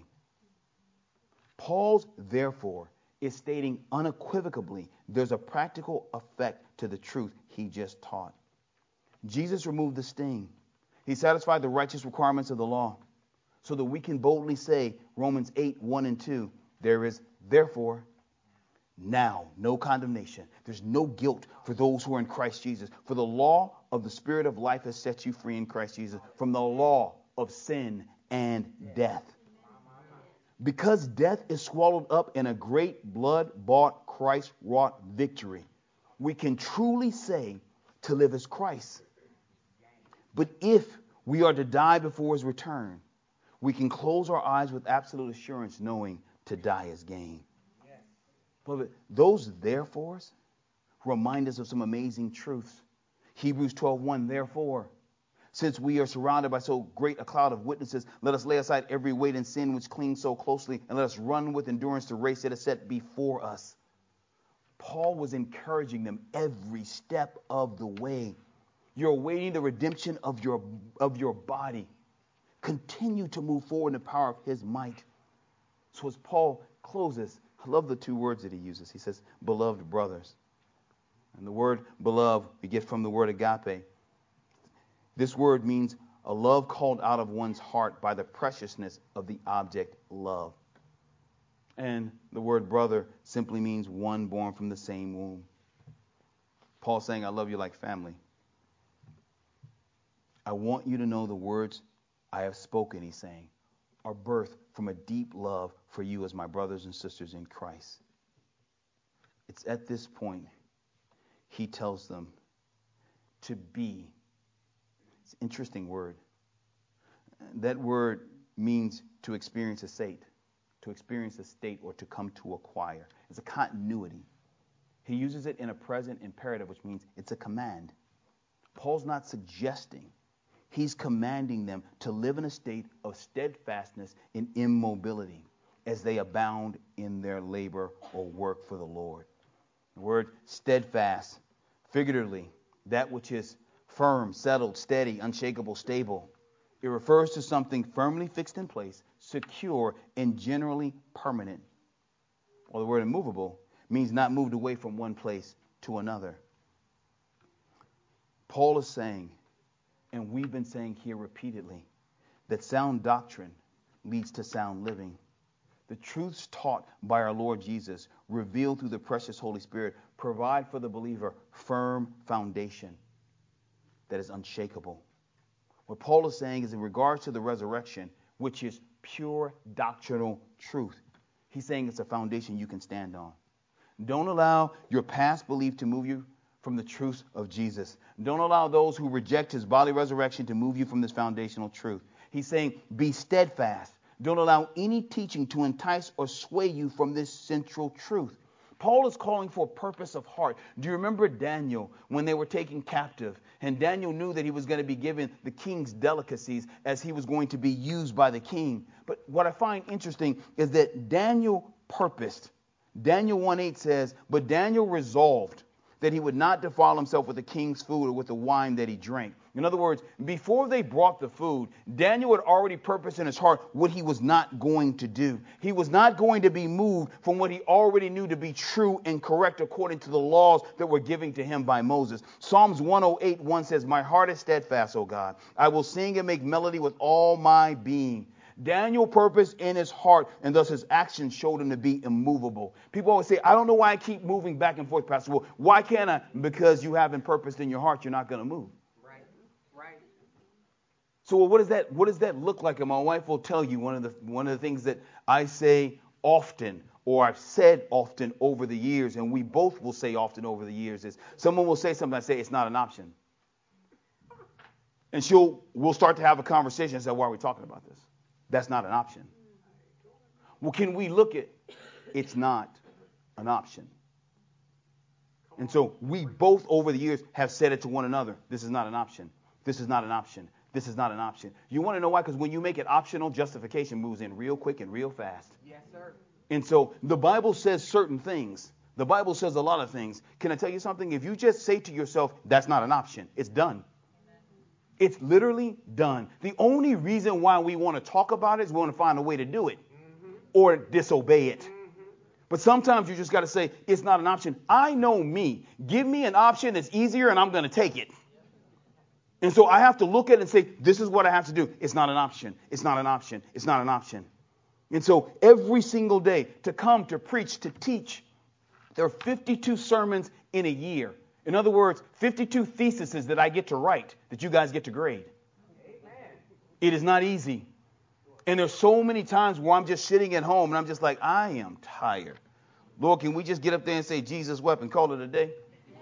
Paul's, therefore, is stating unequivocally there's a practical effect to the truth he just taught. Jesus removed the sting. He satisfied the righteous requirements of the law so that we can boldly say, Romans 8:1-2, there is, therefore, now no condemnation. There's no guilt for those who are in Christ Jesus. For the law of the Spirit of life has set you free in Christ Jesus from the law of sin and death. Because death is swallowed up in a great blood-bought, Christ-wrought victory, we can truly say to live as Christ. But if we are to die before his return, we can close our eyes with absolute assurance knowing to die is gain. But those therefores remind us of some amazing truths. Hebrews 12:1, therefore, since we are surrounded by so great a cloud of witnesses, let us lay aside every weight and sin which clings so closely, and let us run with endurance the race that is set before us. Paul was encouraging them every step of the way. You're awaiting the redemption of your body. Continue to move forward in the power of his might. So as Paul closes, I love the two words that he uses. He says, beloved brothers. And the word beloved we get from the word agape. This word means a love called out of one's heart by the preciousness of the object love. And the word brother simply means one born from the same womb. Paul's saying, I love you like family. I want you to know the words I have spoken, he's saying, are birthed from a deep love for you as my brothers and sisters in Christ. It's at this point he tells them to be. It's an interesting word. That word means to experience a state, or to come to acquire. It's a continuity. He uses it in a present imperative, which means it's a command. Paul's not suggesting. He's commanding them to live in a state of steadfastness and immobility. as they abound in their labor or work for the Lord. The word steadfast, figuratively, that which is firm, settled, steady, unshakable, stable. It refers to something firmly fixed in place, secure, and generally permanent. Or the word immovable means not moved away from one place to another. Paul is saying, and we've been saying here repeatedly, that sound doctrine leads to sound living. The truths taught by our Lord Jesus, revealed through the precious Holy Spirit, provide for the believer firm foundation that is unshakable. What Paul is saying is in regards to the resurrection, which is pure doctrinal truth, he's saying it's a foundation you can stand on. Don't allow your past belief to move you from the truth of Jesus. Don't allow those who reject his bodily resurrection to move you from this foundational truth. He's saying, be steadfast. Don't allow any teaching to entice or sway you from this central truth. Paul is calling for purpose of heart. Do you remember Daniel when they were taken captive? And Daniel knew that he was going to be given the king's delicacies as he was going to be used by the king. But what I find interesting is that Daniel purposed. Daniel 1:8 says, but Daniel resolved that he would not defile himself with the king's food or with the wine that he drank. In other words, before they brought the food, Daniel had already purposed in his heart what he was not going to do. He was not going to be moved from what he already knew to be true and correct according to the laws that were given to him by Moses. Psalms 108:1 says, my heart is steadfast, O God. I will sing and make melody with all my being. Daniel purposed in his heart, and thus his actions showed him to be immovable. People always say, I don't know why I keep moving back and forth, Pastor. Well, why can't I? Because you haven't purposed in your heart, you're not going to move. Right. So what does that look like? And my wife will tell you one of the things that I say often, or I've said often over the years, and we both will say often over the years, is someone will say something, I say it's not an option. And we'll start to have a conversation and say, why are we talking about this? That's not an option. Well, can we look at it's not an option? And so we both over the years have said it to one another. This is not an option. This is not an option. This is not an option. You want to know why? Because when you make it optional, justification moves in real quick and real fast. Yes, sir. And so the Bible says certain things. The Bible says a lot of things. Can I tell you something? If you just say to yourself, that's not an option, it's done. It's literally done. The only reason why we want to talk about it is we want to find a way to do it or disobey it. But sometimes you just got to say, it's not an option. I know me. Give me an option that's easier and I'm going to take it. And so I have to look at it and say, this is what I have to do. It's not an option. It's not an option. It's not an option. And so every single day to come, to preach, to teach, there are 52 sermons in a year. In other words, 52 theses that I get to write, that you guys get to grade. Amen. It is not easy. And there's so many times where I'm just sitting at home and I'm just like, I am tired. Lord, can we just get up there and say, Jesus wept and call it a day?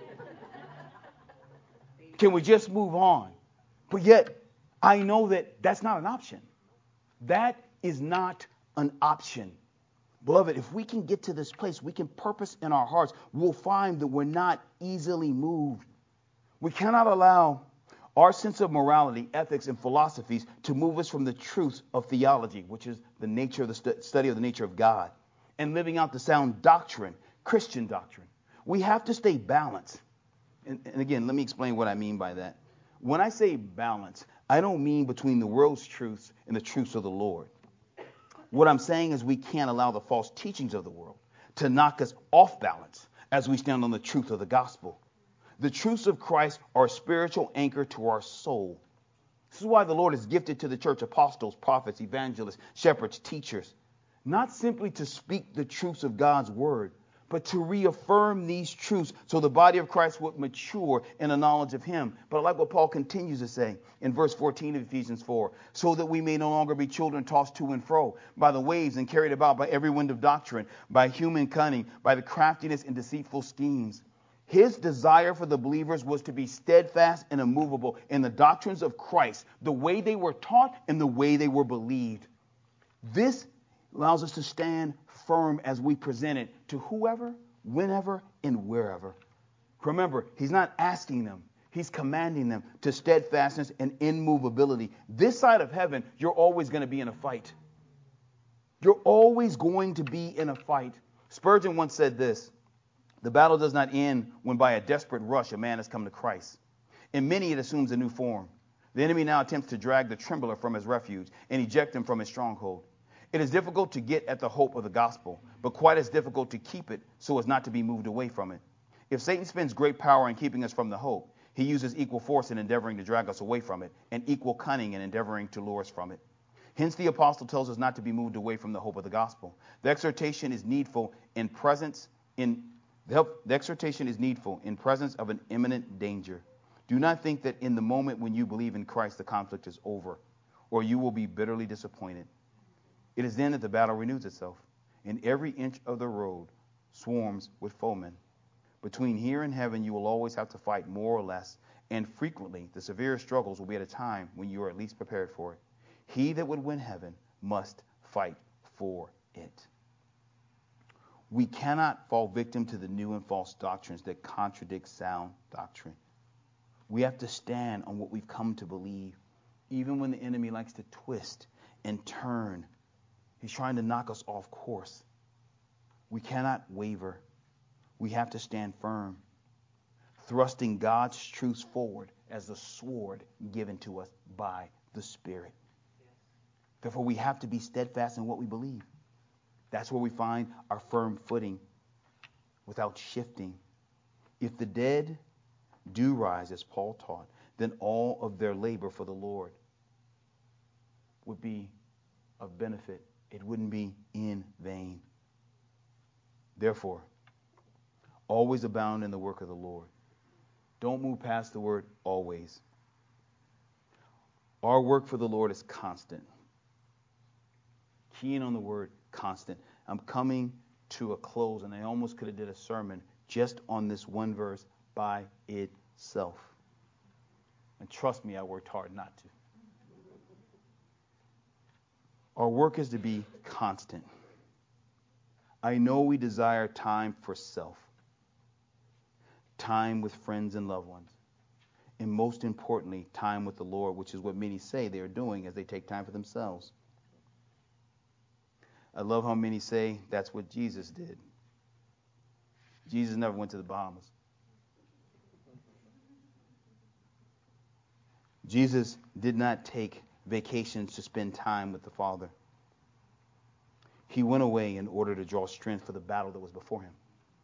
Can we just move on? But yet, I know that that's not an option. That is not an option. Beloved, if we can get to this place, we can purpose in our hearts, we'll find that we're not easily moved. We cannot allow our sense of morality, ethics, and philosophies to move us from the truth of theology, which is the nature of the study of the nature of God, and living out the sound doctrine, Christian doctrine. We have to stay balanced. And again, let me explain what I mean by that. When I say balance, I don't mean between the world's truths and the truths of the Lord. What I'm saying is we can't allow the false teachings of the world to knock us off balance as we stand on the truth of the gospel. The truths of Christ are a spiritual anchor to our soul. This is why the Lord has gifted to the church apostles, prophets, evangelists, shepherds, teachers, not simply to speak the truths of God's word, but to reaffirm these truths so the body of Christ would mature in the knowledge of him. But I like what Paul continues to say in verse 14 of Ephesians 4, so that we may no longer be children tossed to and fro by the waves and carried about by every wind of doctrine, by human cunning, by the craftiness and deceitful schemes. His desire for the believers was to be steadfast and immovable in the doctrines of Christ, the way they were taught and the way they were believed. This allows us to stand firm as we present it to whoever, whenever, and wherever. Remember, he's not asking them. He's commanding them to steadfastness and immovability. This side of heaven, you're always going to be in a fight. You're always going to be in a fight. Spurgeon once said this: the battle does not end when by a desperate rush a man has come to Christ. In many it assumes a new form. The enemy now attempts to drag the trembler from his refuge and eject him from his stronghold. It is difficult to get at the hope of the gospel, but quite as difficult to keep it so as not to be moved away from it. If Satan spends great power in keeping us from the hope, he uses equal force in endeavoring to drag us away from it, and equal cunning in endeavoring to lure us from it. Hence the apostle tells us not to be moved away from the hope of the gospel. The exhortation is needful in presence of an imminent danger. Do not think that in the moment when you believe in Christ the conflict is over, or you will be bitterly disappointed. It is then that the battle renews itself, and every inch of the road swarms with foemen. Between here and heaven you will always have to fight more or less, and frequently the severest struggles will be at a time when you are at least prepared for it. He that would win heaven must fight for it. We cannot fall victim to the new and false doctrines that contradict sound doctrine. We have to stand on what we've come to believe, even when the enemy likes to twist and turn. He's trying to knock us off course. We cannot waver. We have to stand firm, thrusting God's truths forward as the sword given to us by the Spirit. Therefore, we have to be steadfast in what we believe. That's where we find our firm footing without shifting. If the dead do rise, as Paul taught, then all of their labor for the Lord would be of benefit. It wouldn't be in vain. Therefore, always abound in the work of the Lord. Don't move past the word always. Our work for the Lord is constant. Key in on the word constant. I'm coming to a close, and I almost could have did a sermon just on this one verse by itself. And trust me, I worked hard not to. Our work is to be constant. I know we desire time for self, time with friends and loved ones, and most importantly, time with the Lord, which is what many say they are doing as they take time for themselves. I love how many say that's what Jesus did. Jesus never went to the Bahamas. Jesus did not take vacations to spend time with the Father. He went away in order to draw strength for the battle that was before him.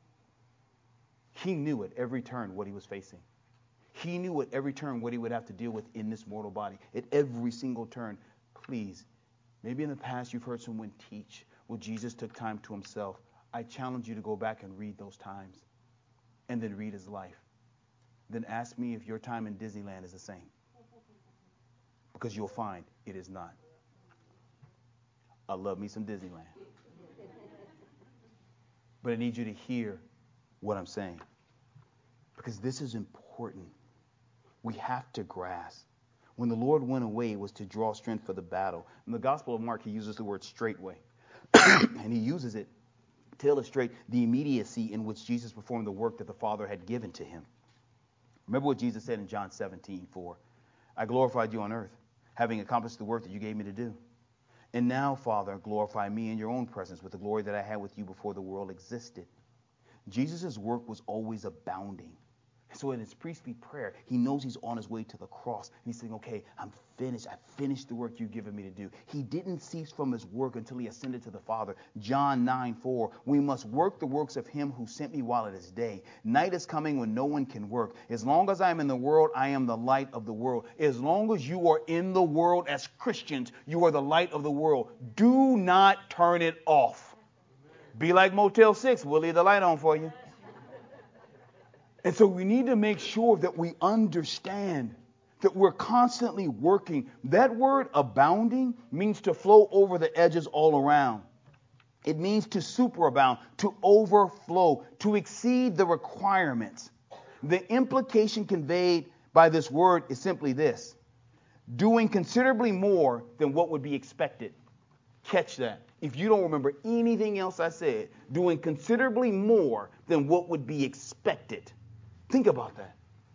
He knew at every turn what he was facing. He knew at every turn what he would have to deal with in this mortal body. At every single turn, please, maybe in the past you've heard someone teach, well, Jesus took time to himself. I challenge you to go back and read those times and then read his life. Then ask me if your time in Disneyland is the same. Because you'll find it is not. I love me some Disneyland. But I need you to hear what I'm saying. Because this is important. We have to grasp. When the Lord went away, it was to draw strength for the battle. In the Gospel of Mark, he uses the word straightway. And he uses it to illustrate the immediacy in which Jesus performed the work that the Father had given to him. Remember what Jesus said in John 17:4. I glorified you on earth, having accomplished the work that you gave me to do. And now, Father, glorify me in your own presence with the glory that I had with you before the world existed. Jesus' work was always abounding. So in his priestly prayer, he knows he's on his way to the cross. And he's saying, okay, I'm finished. I finished the work you've given me to do. He didn't cease from his work until he ascended to the Father. John 9:4, we must work the works of him who sent me while it is day. Night is coming when no one can work. As long as I am in the world, I am the light of the world. As long as you are in the world as Christians, you are the light of the world. Do not turn it off. Be like Motel 6. We'll leave the light on for you. And so we need to make sure that we understand that we're constantly working. That word abounding means to flow over the edges all around. It means to superabound, to overflow, to exceed the requirements. The implication conveyed by this word is simply this: doing considerably more than what would be expected. Catch that. If you don't remember anything else I said, doing considerably more than what would be expected. Think about that.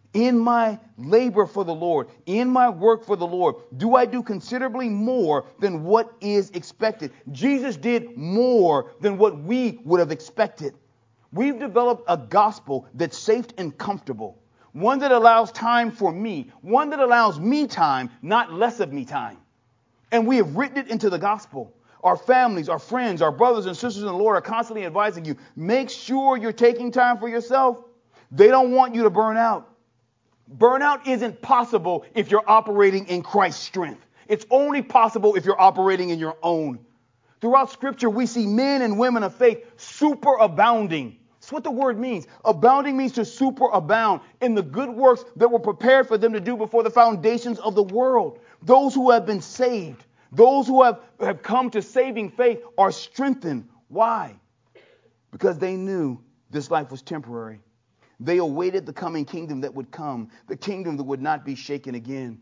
In my labor for the Lord, in my work for the Lord, do I do considerably more than what is expected? Jesus did more than what we would have expected. We've developed a gospel that's safe and comfortable, one that allows time for me, one that allows me time, not less of me time. And we have written it into the gospel. Our families, our friends, our brothers and sisters in the Lord are constantly advising you, make sure you're taking time for yourself. They don't want you to burn out. Burnout isn't possible if you're operating in Christ's strength. It's only possible if you're operating in your own. Throughout Scripture, we see men and women of faith superabounding. That's what the word means. Abounding means to superabound in the good works that were prepared for them to do before the foundations of the world. Those who have been saved, those who have come to saving faith are strengthened. Why? Because they knew this life was temporary. They awaited the coming kingdom that would come, the kingdom that would not be shaken again.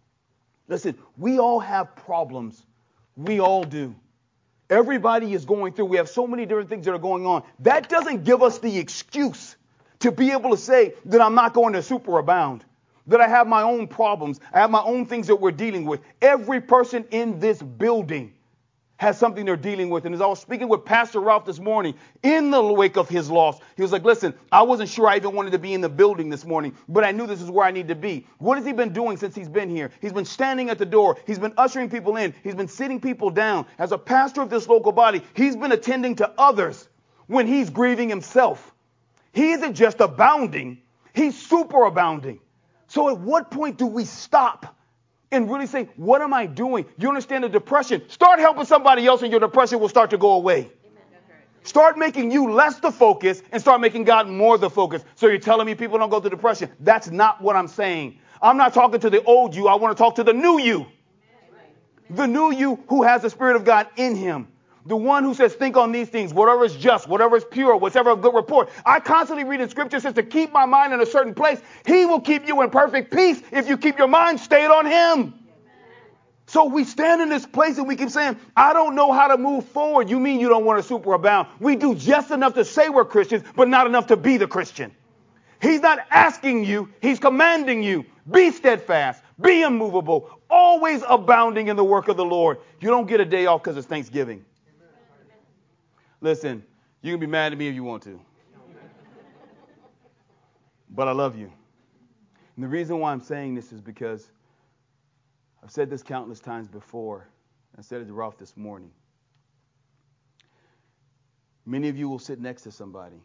Listen, we all have problems. We all do. Everybody is going through. We have so many different things that are going on. That doesn't give us the excuse to be able to say that I'm not going to superabound, that I have my own problems. I have my own things that we're dealing with. Every person in this building has something they're dealing with. And as I was speaking with Pastor Ralph this morning, in the wake of his loss, he was like, listen, I wasn't sure I even wanted to be in the building this morning, but I knew this is where I need to be. What has he been doing since he's been here? He's been standing at the door. He's been ushering people in. He's been sitting people down. As a pastor of this local body, he's been attending to others when he's grieving himself. He isn't just abounding. He's superabounding. So at what point do we stop and really say, what am I doing? You understand the depression. Start helping somebody else and your depression will start to go away. Start making you less the focus and start making God more the focus. So you're telling me people don't go through depression. That's not what I'm saying. I'm not talking to the old you. I want to talk to the new you. The new you who has the Spirit of God in him. The one who says, think on these things, whatever is just, whatever is pure, whatever of good report. I constantly read in Scripture says to keep my mind in a certain place. He will keep you in perfect peace if you keep your mind stayed on him. So we stand in this place and we keep saying, I don't know how to move forward. You mean you don't want to superabound? We do just enough to say we're Christians, but not enough to be the Christian. He's not asking you. He's commanding you. Be steadfast. Be immovable. Always abounding in the work of the Lord. You don't get a day off because it's Thanksgiving. Listen, you can be mad at me if you want to. But I love you. And the reason why I'm saying this is because I've said this countless times before. I said it to Ralph this morning. Many of you will sit next to somebody.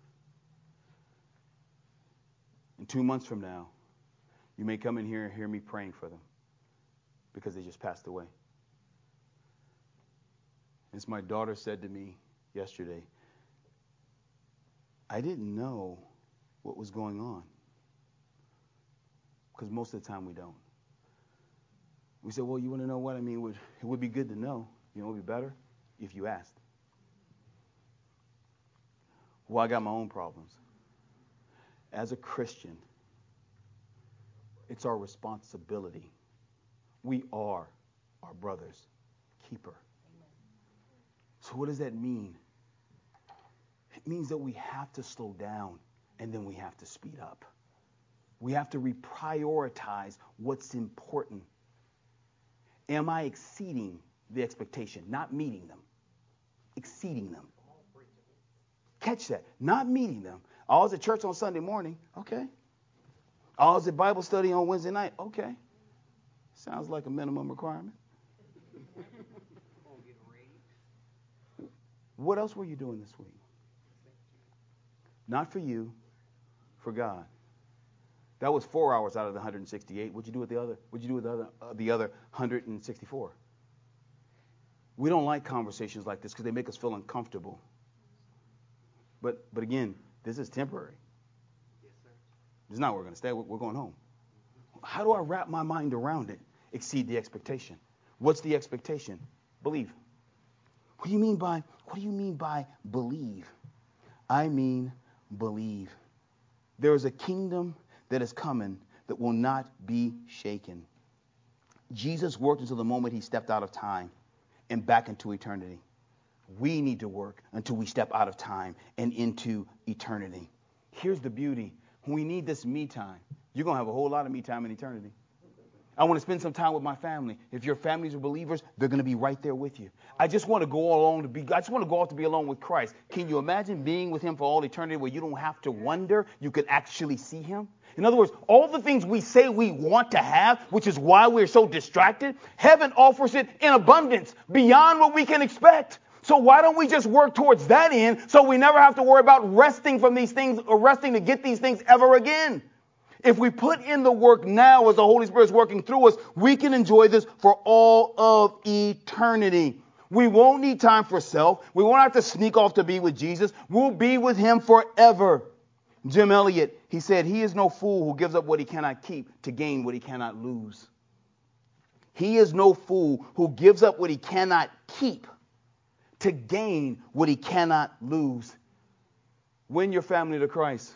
And 2 months from now, you may come in here and hear me praying for them because they just passed away. As my daughter said to me yesterday, I didn't know what was going on. Because most of the time we don't. We say, well, you want to know what? I mean, it would be good to know. You know what would be better? If you asked. Well, I got my own problems. As a Christian, it's our responsibility. We are our brother's keeper. So what does that mean? It means that we have to slow down and then we have to speed up. We have to reprioritize what's important. Am I exceeding the expectation? Not meeting them. Exceeding them. Catch that. Not meeting them. I was at church on Sunday morning. Okay. I was at Bible study on Wednesday night. Okay. Sounds like a minimum requirement. What else were you doing this week? Not for you, for God. That was 4 hours out of the 168. What'd you do with the other? What'd you do with the other 164? We don't like conversations like this because they make us feel uncomfortable. But again, this is temporary. Yes, sir. This is not where we're going to stay. We're going home. How do I wrap my mind around it? Exceed the expectation. What's the expectation? Believe. What do you mean by believe? I mean believe. There is a kingdom that is coming that will not be shaken. Jesus worked until the moment he stepped out of time and back into eternity. We need to work until we step out of time and into eternity. Here's the beauty. We need this me time. You're going to have a whole lot of me time in eternity. I want to spend some time with my family. If your families are believers, they're going to be right there with you. I just want to go out to be alone with Christ. Can you imagine being with him for all eternity where you don't have to wonder, you can actually see him? In other words, all the things we say we want to have, which is why we're so distracted, heaven offers it in abundance beyond what we can expect. So why don't we just work towards that end so we never have to worry about resting from these things or resting to get these things ever again? If we put in the work now as the Holy Spirit is working through us, we can enjoy this for all of eternity. We won't need time for self. We won't have to sneak off to be with Jesus. We'll be with him forever. Jim Elliot, he said, he is no fool who gives up what he cannot keep to gain what he cannot lose. He is no fool who gives up what he cannot keep to gain what he cannot lose. Win your family to Christ.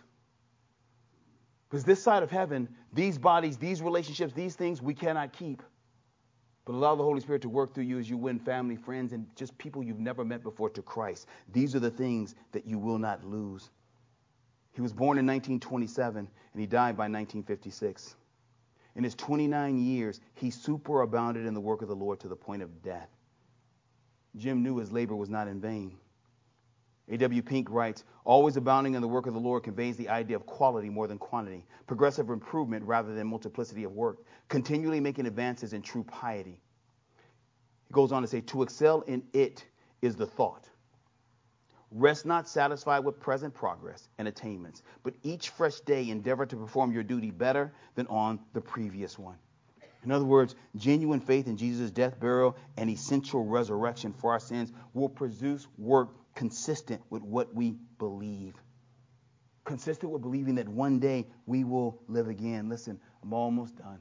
Because this side of heaven, these bodies, these relationships, these things we cannot keep. But allow the Holy Spirit to work through you as you win family, friends, and just people you've never met before to Christ. These are the things that you will not lose. He was born in 1927 and he died by 1956. In his 29 years, he superabounded in the work of the Lord to the point of death. Jim knew his labor was not in vain. A.W. Pink writes, always abounding in the work of the Lord conveys the idea of quality more than quantity, progressive improvement rather than multiplicity of work, continually making advances in true piety. He goes on to say, to excel in it is the thought. Rest not satisfied with present progress and attainments, but each fresh day endeavor to perform your duty better than on the previous one. In other words, genuine faith in Jesus' death, burial, and essential resurrection for our sins will produce work consistent with what we believe. Consistent with believing that one day we will live again. Listen, I'm almost done.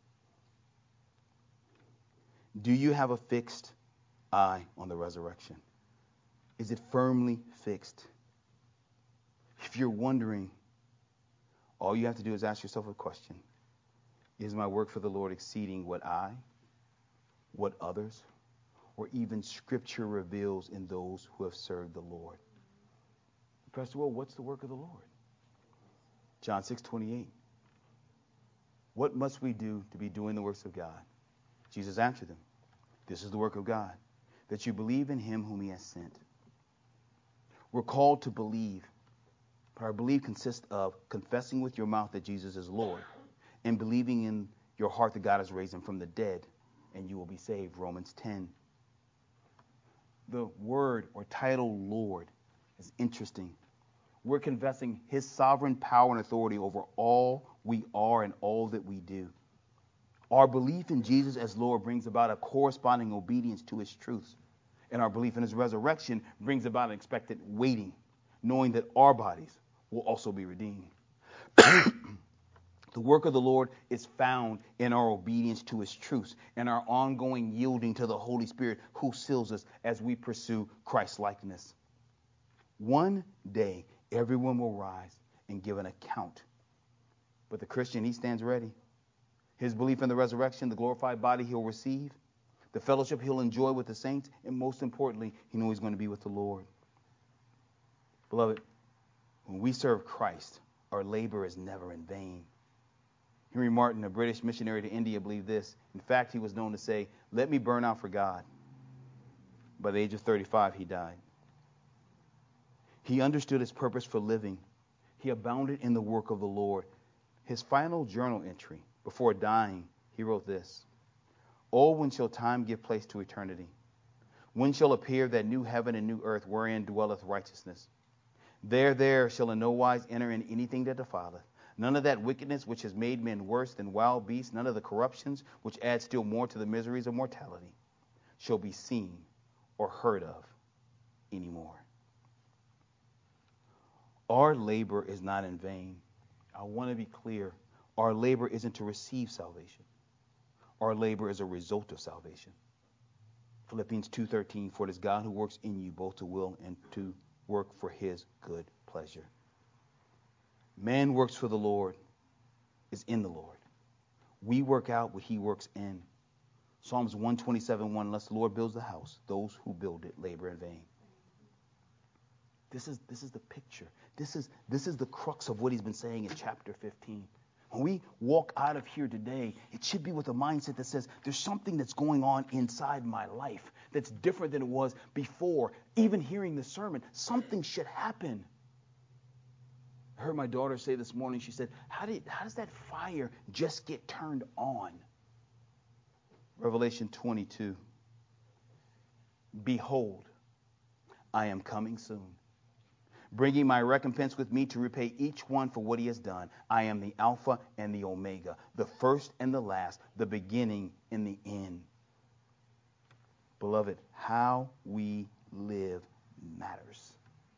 Do you have a fixed eye on the resurrection? Is it firmly fixed? If you're wondering, all you have to do is ask yourself a question. Is my work for the Lord exceeding what others, or even Scripture reveals in those who have served the Lord? Pastor Will, what's the work of the Lord? John 6:28. What must we do to be doing the works of God? Jesus answered them. This is the work of God, that you believe in him whom he has sent. We're called to believe. But our belief consists of confessing with your mouth that Jesus is Lord and believing in your heart that God has raised him from the dead, and you will be saved. Romans 10. The word or title Lord is interesting. We're confessing his sovereign power and authority over all we are and all that we do. Our belief in Jesus as Lord brings about a corresponding obedience to his truths. And our belief in his resurrection brings about an expectant waiting, knowing that our bodies will also be redeemed. The work of the Lord is found in our obedience to his truths and our ongoing yielding to the Holy Spirit who seals us as we pursue Christ's likeness. One day, everyone will rise and give an account. But the Christian, he stands ready. His belief in the resurrection, the glorified body he'll receive, the fellowship he'll enjoy with the saints, and most importantly, he knows he's going to be with the Lord. Beloved, when we serve Christ, our labor is never in vain. Henry Martin, a British missionary to India, believed this. In fact, he was known to say, "Let me burn out for God." By the age of 35, he died. He understood his purpose for living. He abounded in the work of the Lord. His final journal entry, before dying, he wrote this: "Oh, when shall time give place to eternity? When shall appear that new heaven and new earth wherein dwelleth righteousness? There shall in no wise enter in anything that defileth. None of that wickedness which has made men worse than wild beasts, none of the corruptions which add still more to the miseries of mortality shall be seen or heard of anymore." Our labor is not in vain. I want to be clear. Our labor isn't to receive salvation. Our labor is a result of salvation. Philippians 2:13, for it is God who works in you both to will and to work for his good pleasure. Man works for the Lord, is in the Lord. We work out what he works in. Psalms 127:1, unless the Lord builds the house, those who build it labor in vain. This is the picture. This is the crux of what he's been saying in chapter 15. When we walk out of here today, it should be with a mindset that says there's something that's going on inside my life that's different than it was before. Even hearing the sermon, something should happen. I heard my daughter say this morning, she said, how does that fire just get turned on? Revelation 22. Behold, I am coming soon, bringing my recompense with me to repay each one for what he has done. I am the Alpha and the Omega, the first and the last, the beginning and the end. Beloved, how we live matters.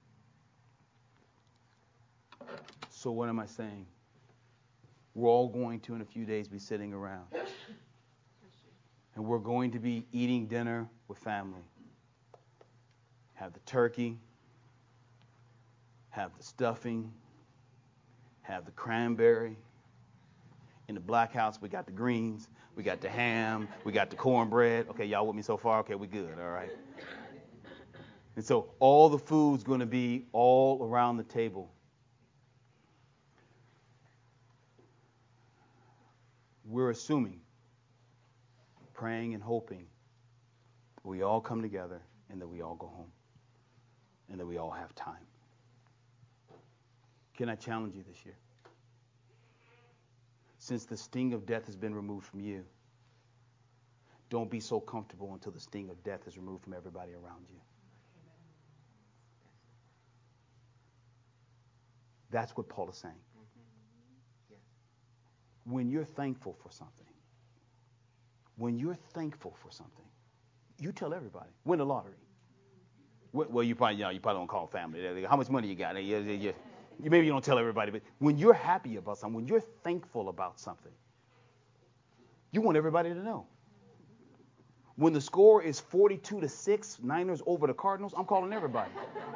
So what am I saying? We're all going to, in a few days, be sitting around. And we're going to be eating dinner with family. Have the turkey. Have the stuffing. Have the cranberry. In the black house, we got the greens. We got the ham. We got the cornbread. Okay, y'all with me so far? Okay, we good. All right. And so all the food's going to be all around the table. We're assuming, praying and hoping that we all come together and that we all go home and that we all have time. Can I challenge you this year? Since the sting of death has been removed from you, don't be so comfortable until the sting of death is removed from everybody around you. That's what Paul is saying. When you're thankful for something, you tell everybody. Win the lottery. Well, you probably don't call family. How much money you got? Maybe you don't tell everybody, but when you're happy about something, when you're thankful about something, you want everybody to know. When the score is 42-6, Niners over the Cardinals, I'm calling everybody.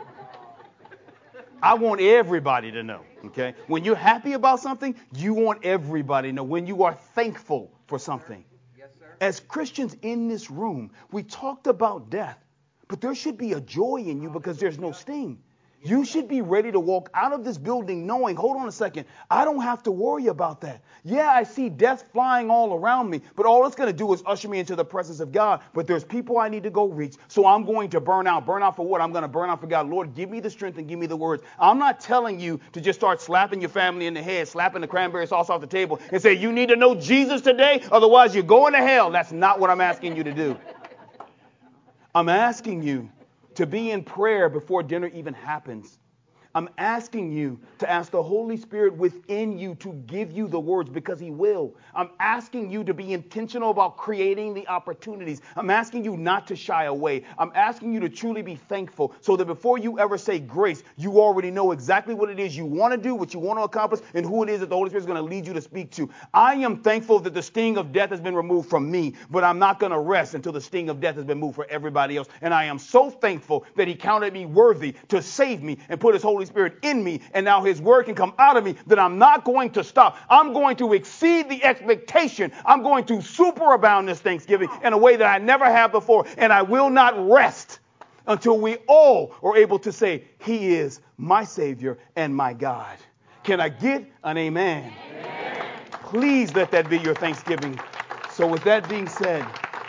I want everybody to know, okay? When you're happy about something, you want everybody to know. When you are thankful for something. Yes, sir. As Christians in this room, we talked about death, but there should be a joy in you because there's no sting. You should be ready to walk out of this building knowing, hold on a second, I don't have to worry about that. Yeah, I see death flying all around me, but all it's going to do is usher me into the presence of God. But there's people I need to go reach, so I'm going to burn out. Burn out for what? I'm going to burn out for God. Lord, give me the strength and give me the words. I'm not telling you to just start slapping your family in the head, slapping the cranberry sauce off the table, and say, you need to know Jesus today, otherwise you're going to hell. That's not what I'm asking you to do. I'm asking you to be in prayer before dinner even happens. I'm asking you to ask the Holy Spirit within you to give you the words because he will. I'm asking you to be intentional about creating the opportunities. I'm asking you not to shy away. I'm asking you to truly be thankful so that before you ever say grace, you already know exactly what it is you want to do, what you want to accomplish, and who it is that the Holy Spirit is going to lead you to speak to. I am thankful that the sting of death has been removed from me, but I'm not going to rest until the sting of death has been moved for everybody else. And I am so thankful that he counted me worthy to save me and put his Holy Spirit in me, and now his word can come out of me, that I'm not going to stop. I'm going to exceed the expectation. I'm going to superabound this Thanksgiving in a way that I never have before, and I will not rest until we all are able to say, he is my Savior and my God. Can I get an amen? Amen. Please let that be your Thanksgiving. So with that being said,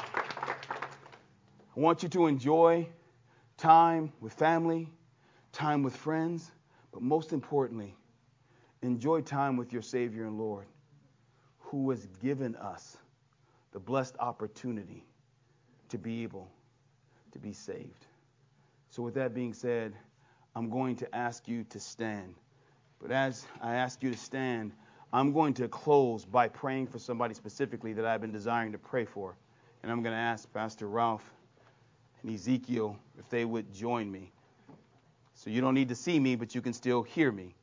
I want you to enjoy time with family, time with friends, but most importantly, enjoy time with your Savior and Lord, who has given us the blessed opportunity to be able to be saved. So with that being said, I'm going to ask you to stand. But as I ask you to stand, I'm going to close by praying for somebody specifically that I've been desiring to pray for. And I'm going to ask Pastor Ralph and Ezekiel if they would join me. So you don't need to see me, but you can still hear me.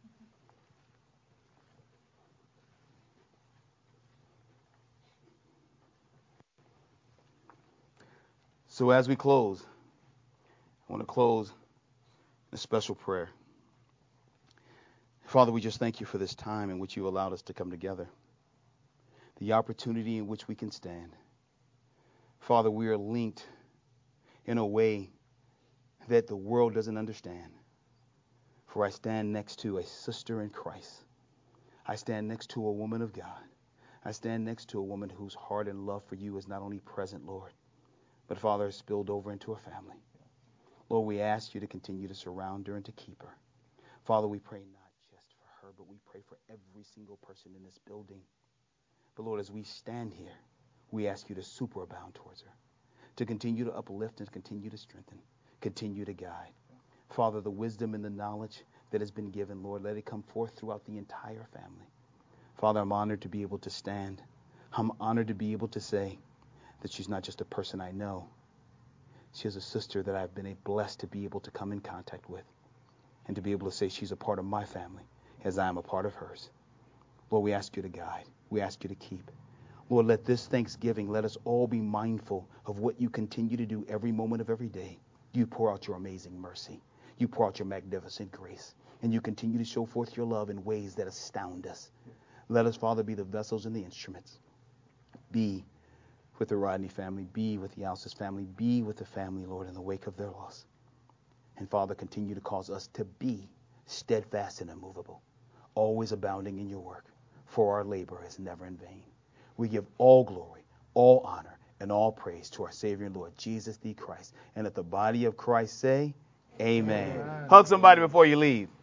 So as we close, I want to close in a special prayer. Father, we just thank you for this time in which you allowed us to come together, the opportunity in which we can stand. Father, we are linked in a way that the world doesn't understand. For I stand next to a sister in Christ. I stand next to a woman of God. I stand next to a woman whose heart and love for you is not only present, Lord, but, Father, has spilled over into her family. Lord, we ask you to continue to surround her and to keep her. Father, we pray not just for her, but we pray for every single person in this building. But, Lord, as we stand here, we ask you to superabound towards her, to continue to uplift and continue to strengthen, continue to guide. Father, the wisdom and the knowledge that has been given, Lord, let it come forth throughout the entire family. Father, I'm honored to be able to stand. I'm honored to be able to say that she's not just a person I know. She is a sister that I've been blessed to be able to come in contact with and to be able to say she's a part of my family as I am a part of hers. Lord, we ask you to guide. We ask you to keep. Lord, let this Thanksgiving, let us all be mindful of what you continue to do every moment of every day. You pour out your amazing mercy. You pour out your magnificent grace. And you continue to show forth your love in ways that astound us. Let us, Father, be the vessels and the instruments. Be with the Rodney family. Be with the Alsis family. Be with the family, Lord, in the wake of their loss. And, Father, continue to cause us to be steadfast and immovable, always abounding in your work, for our labor is never in vain. We give all glory, all honor, and all praise to our Savior and Lord, Jesus the Christ. And let the body of Christ say, Amen. Hug somebody before you leave.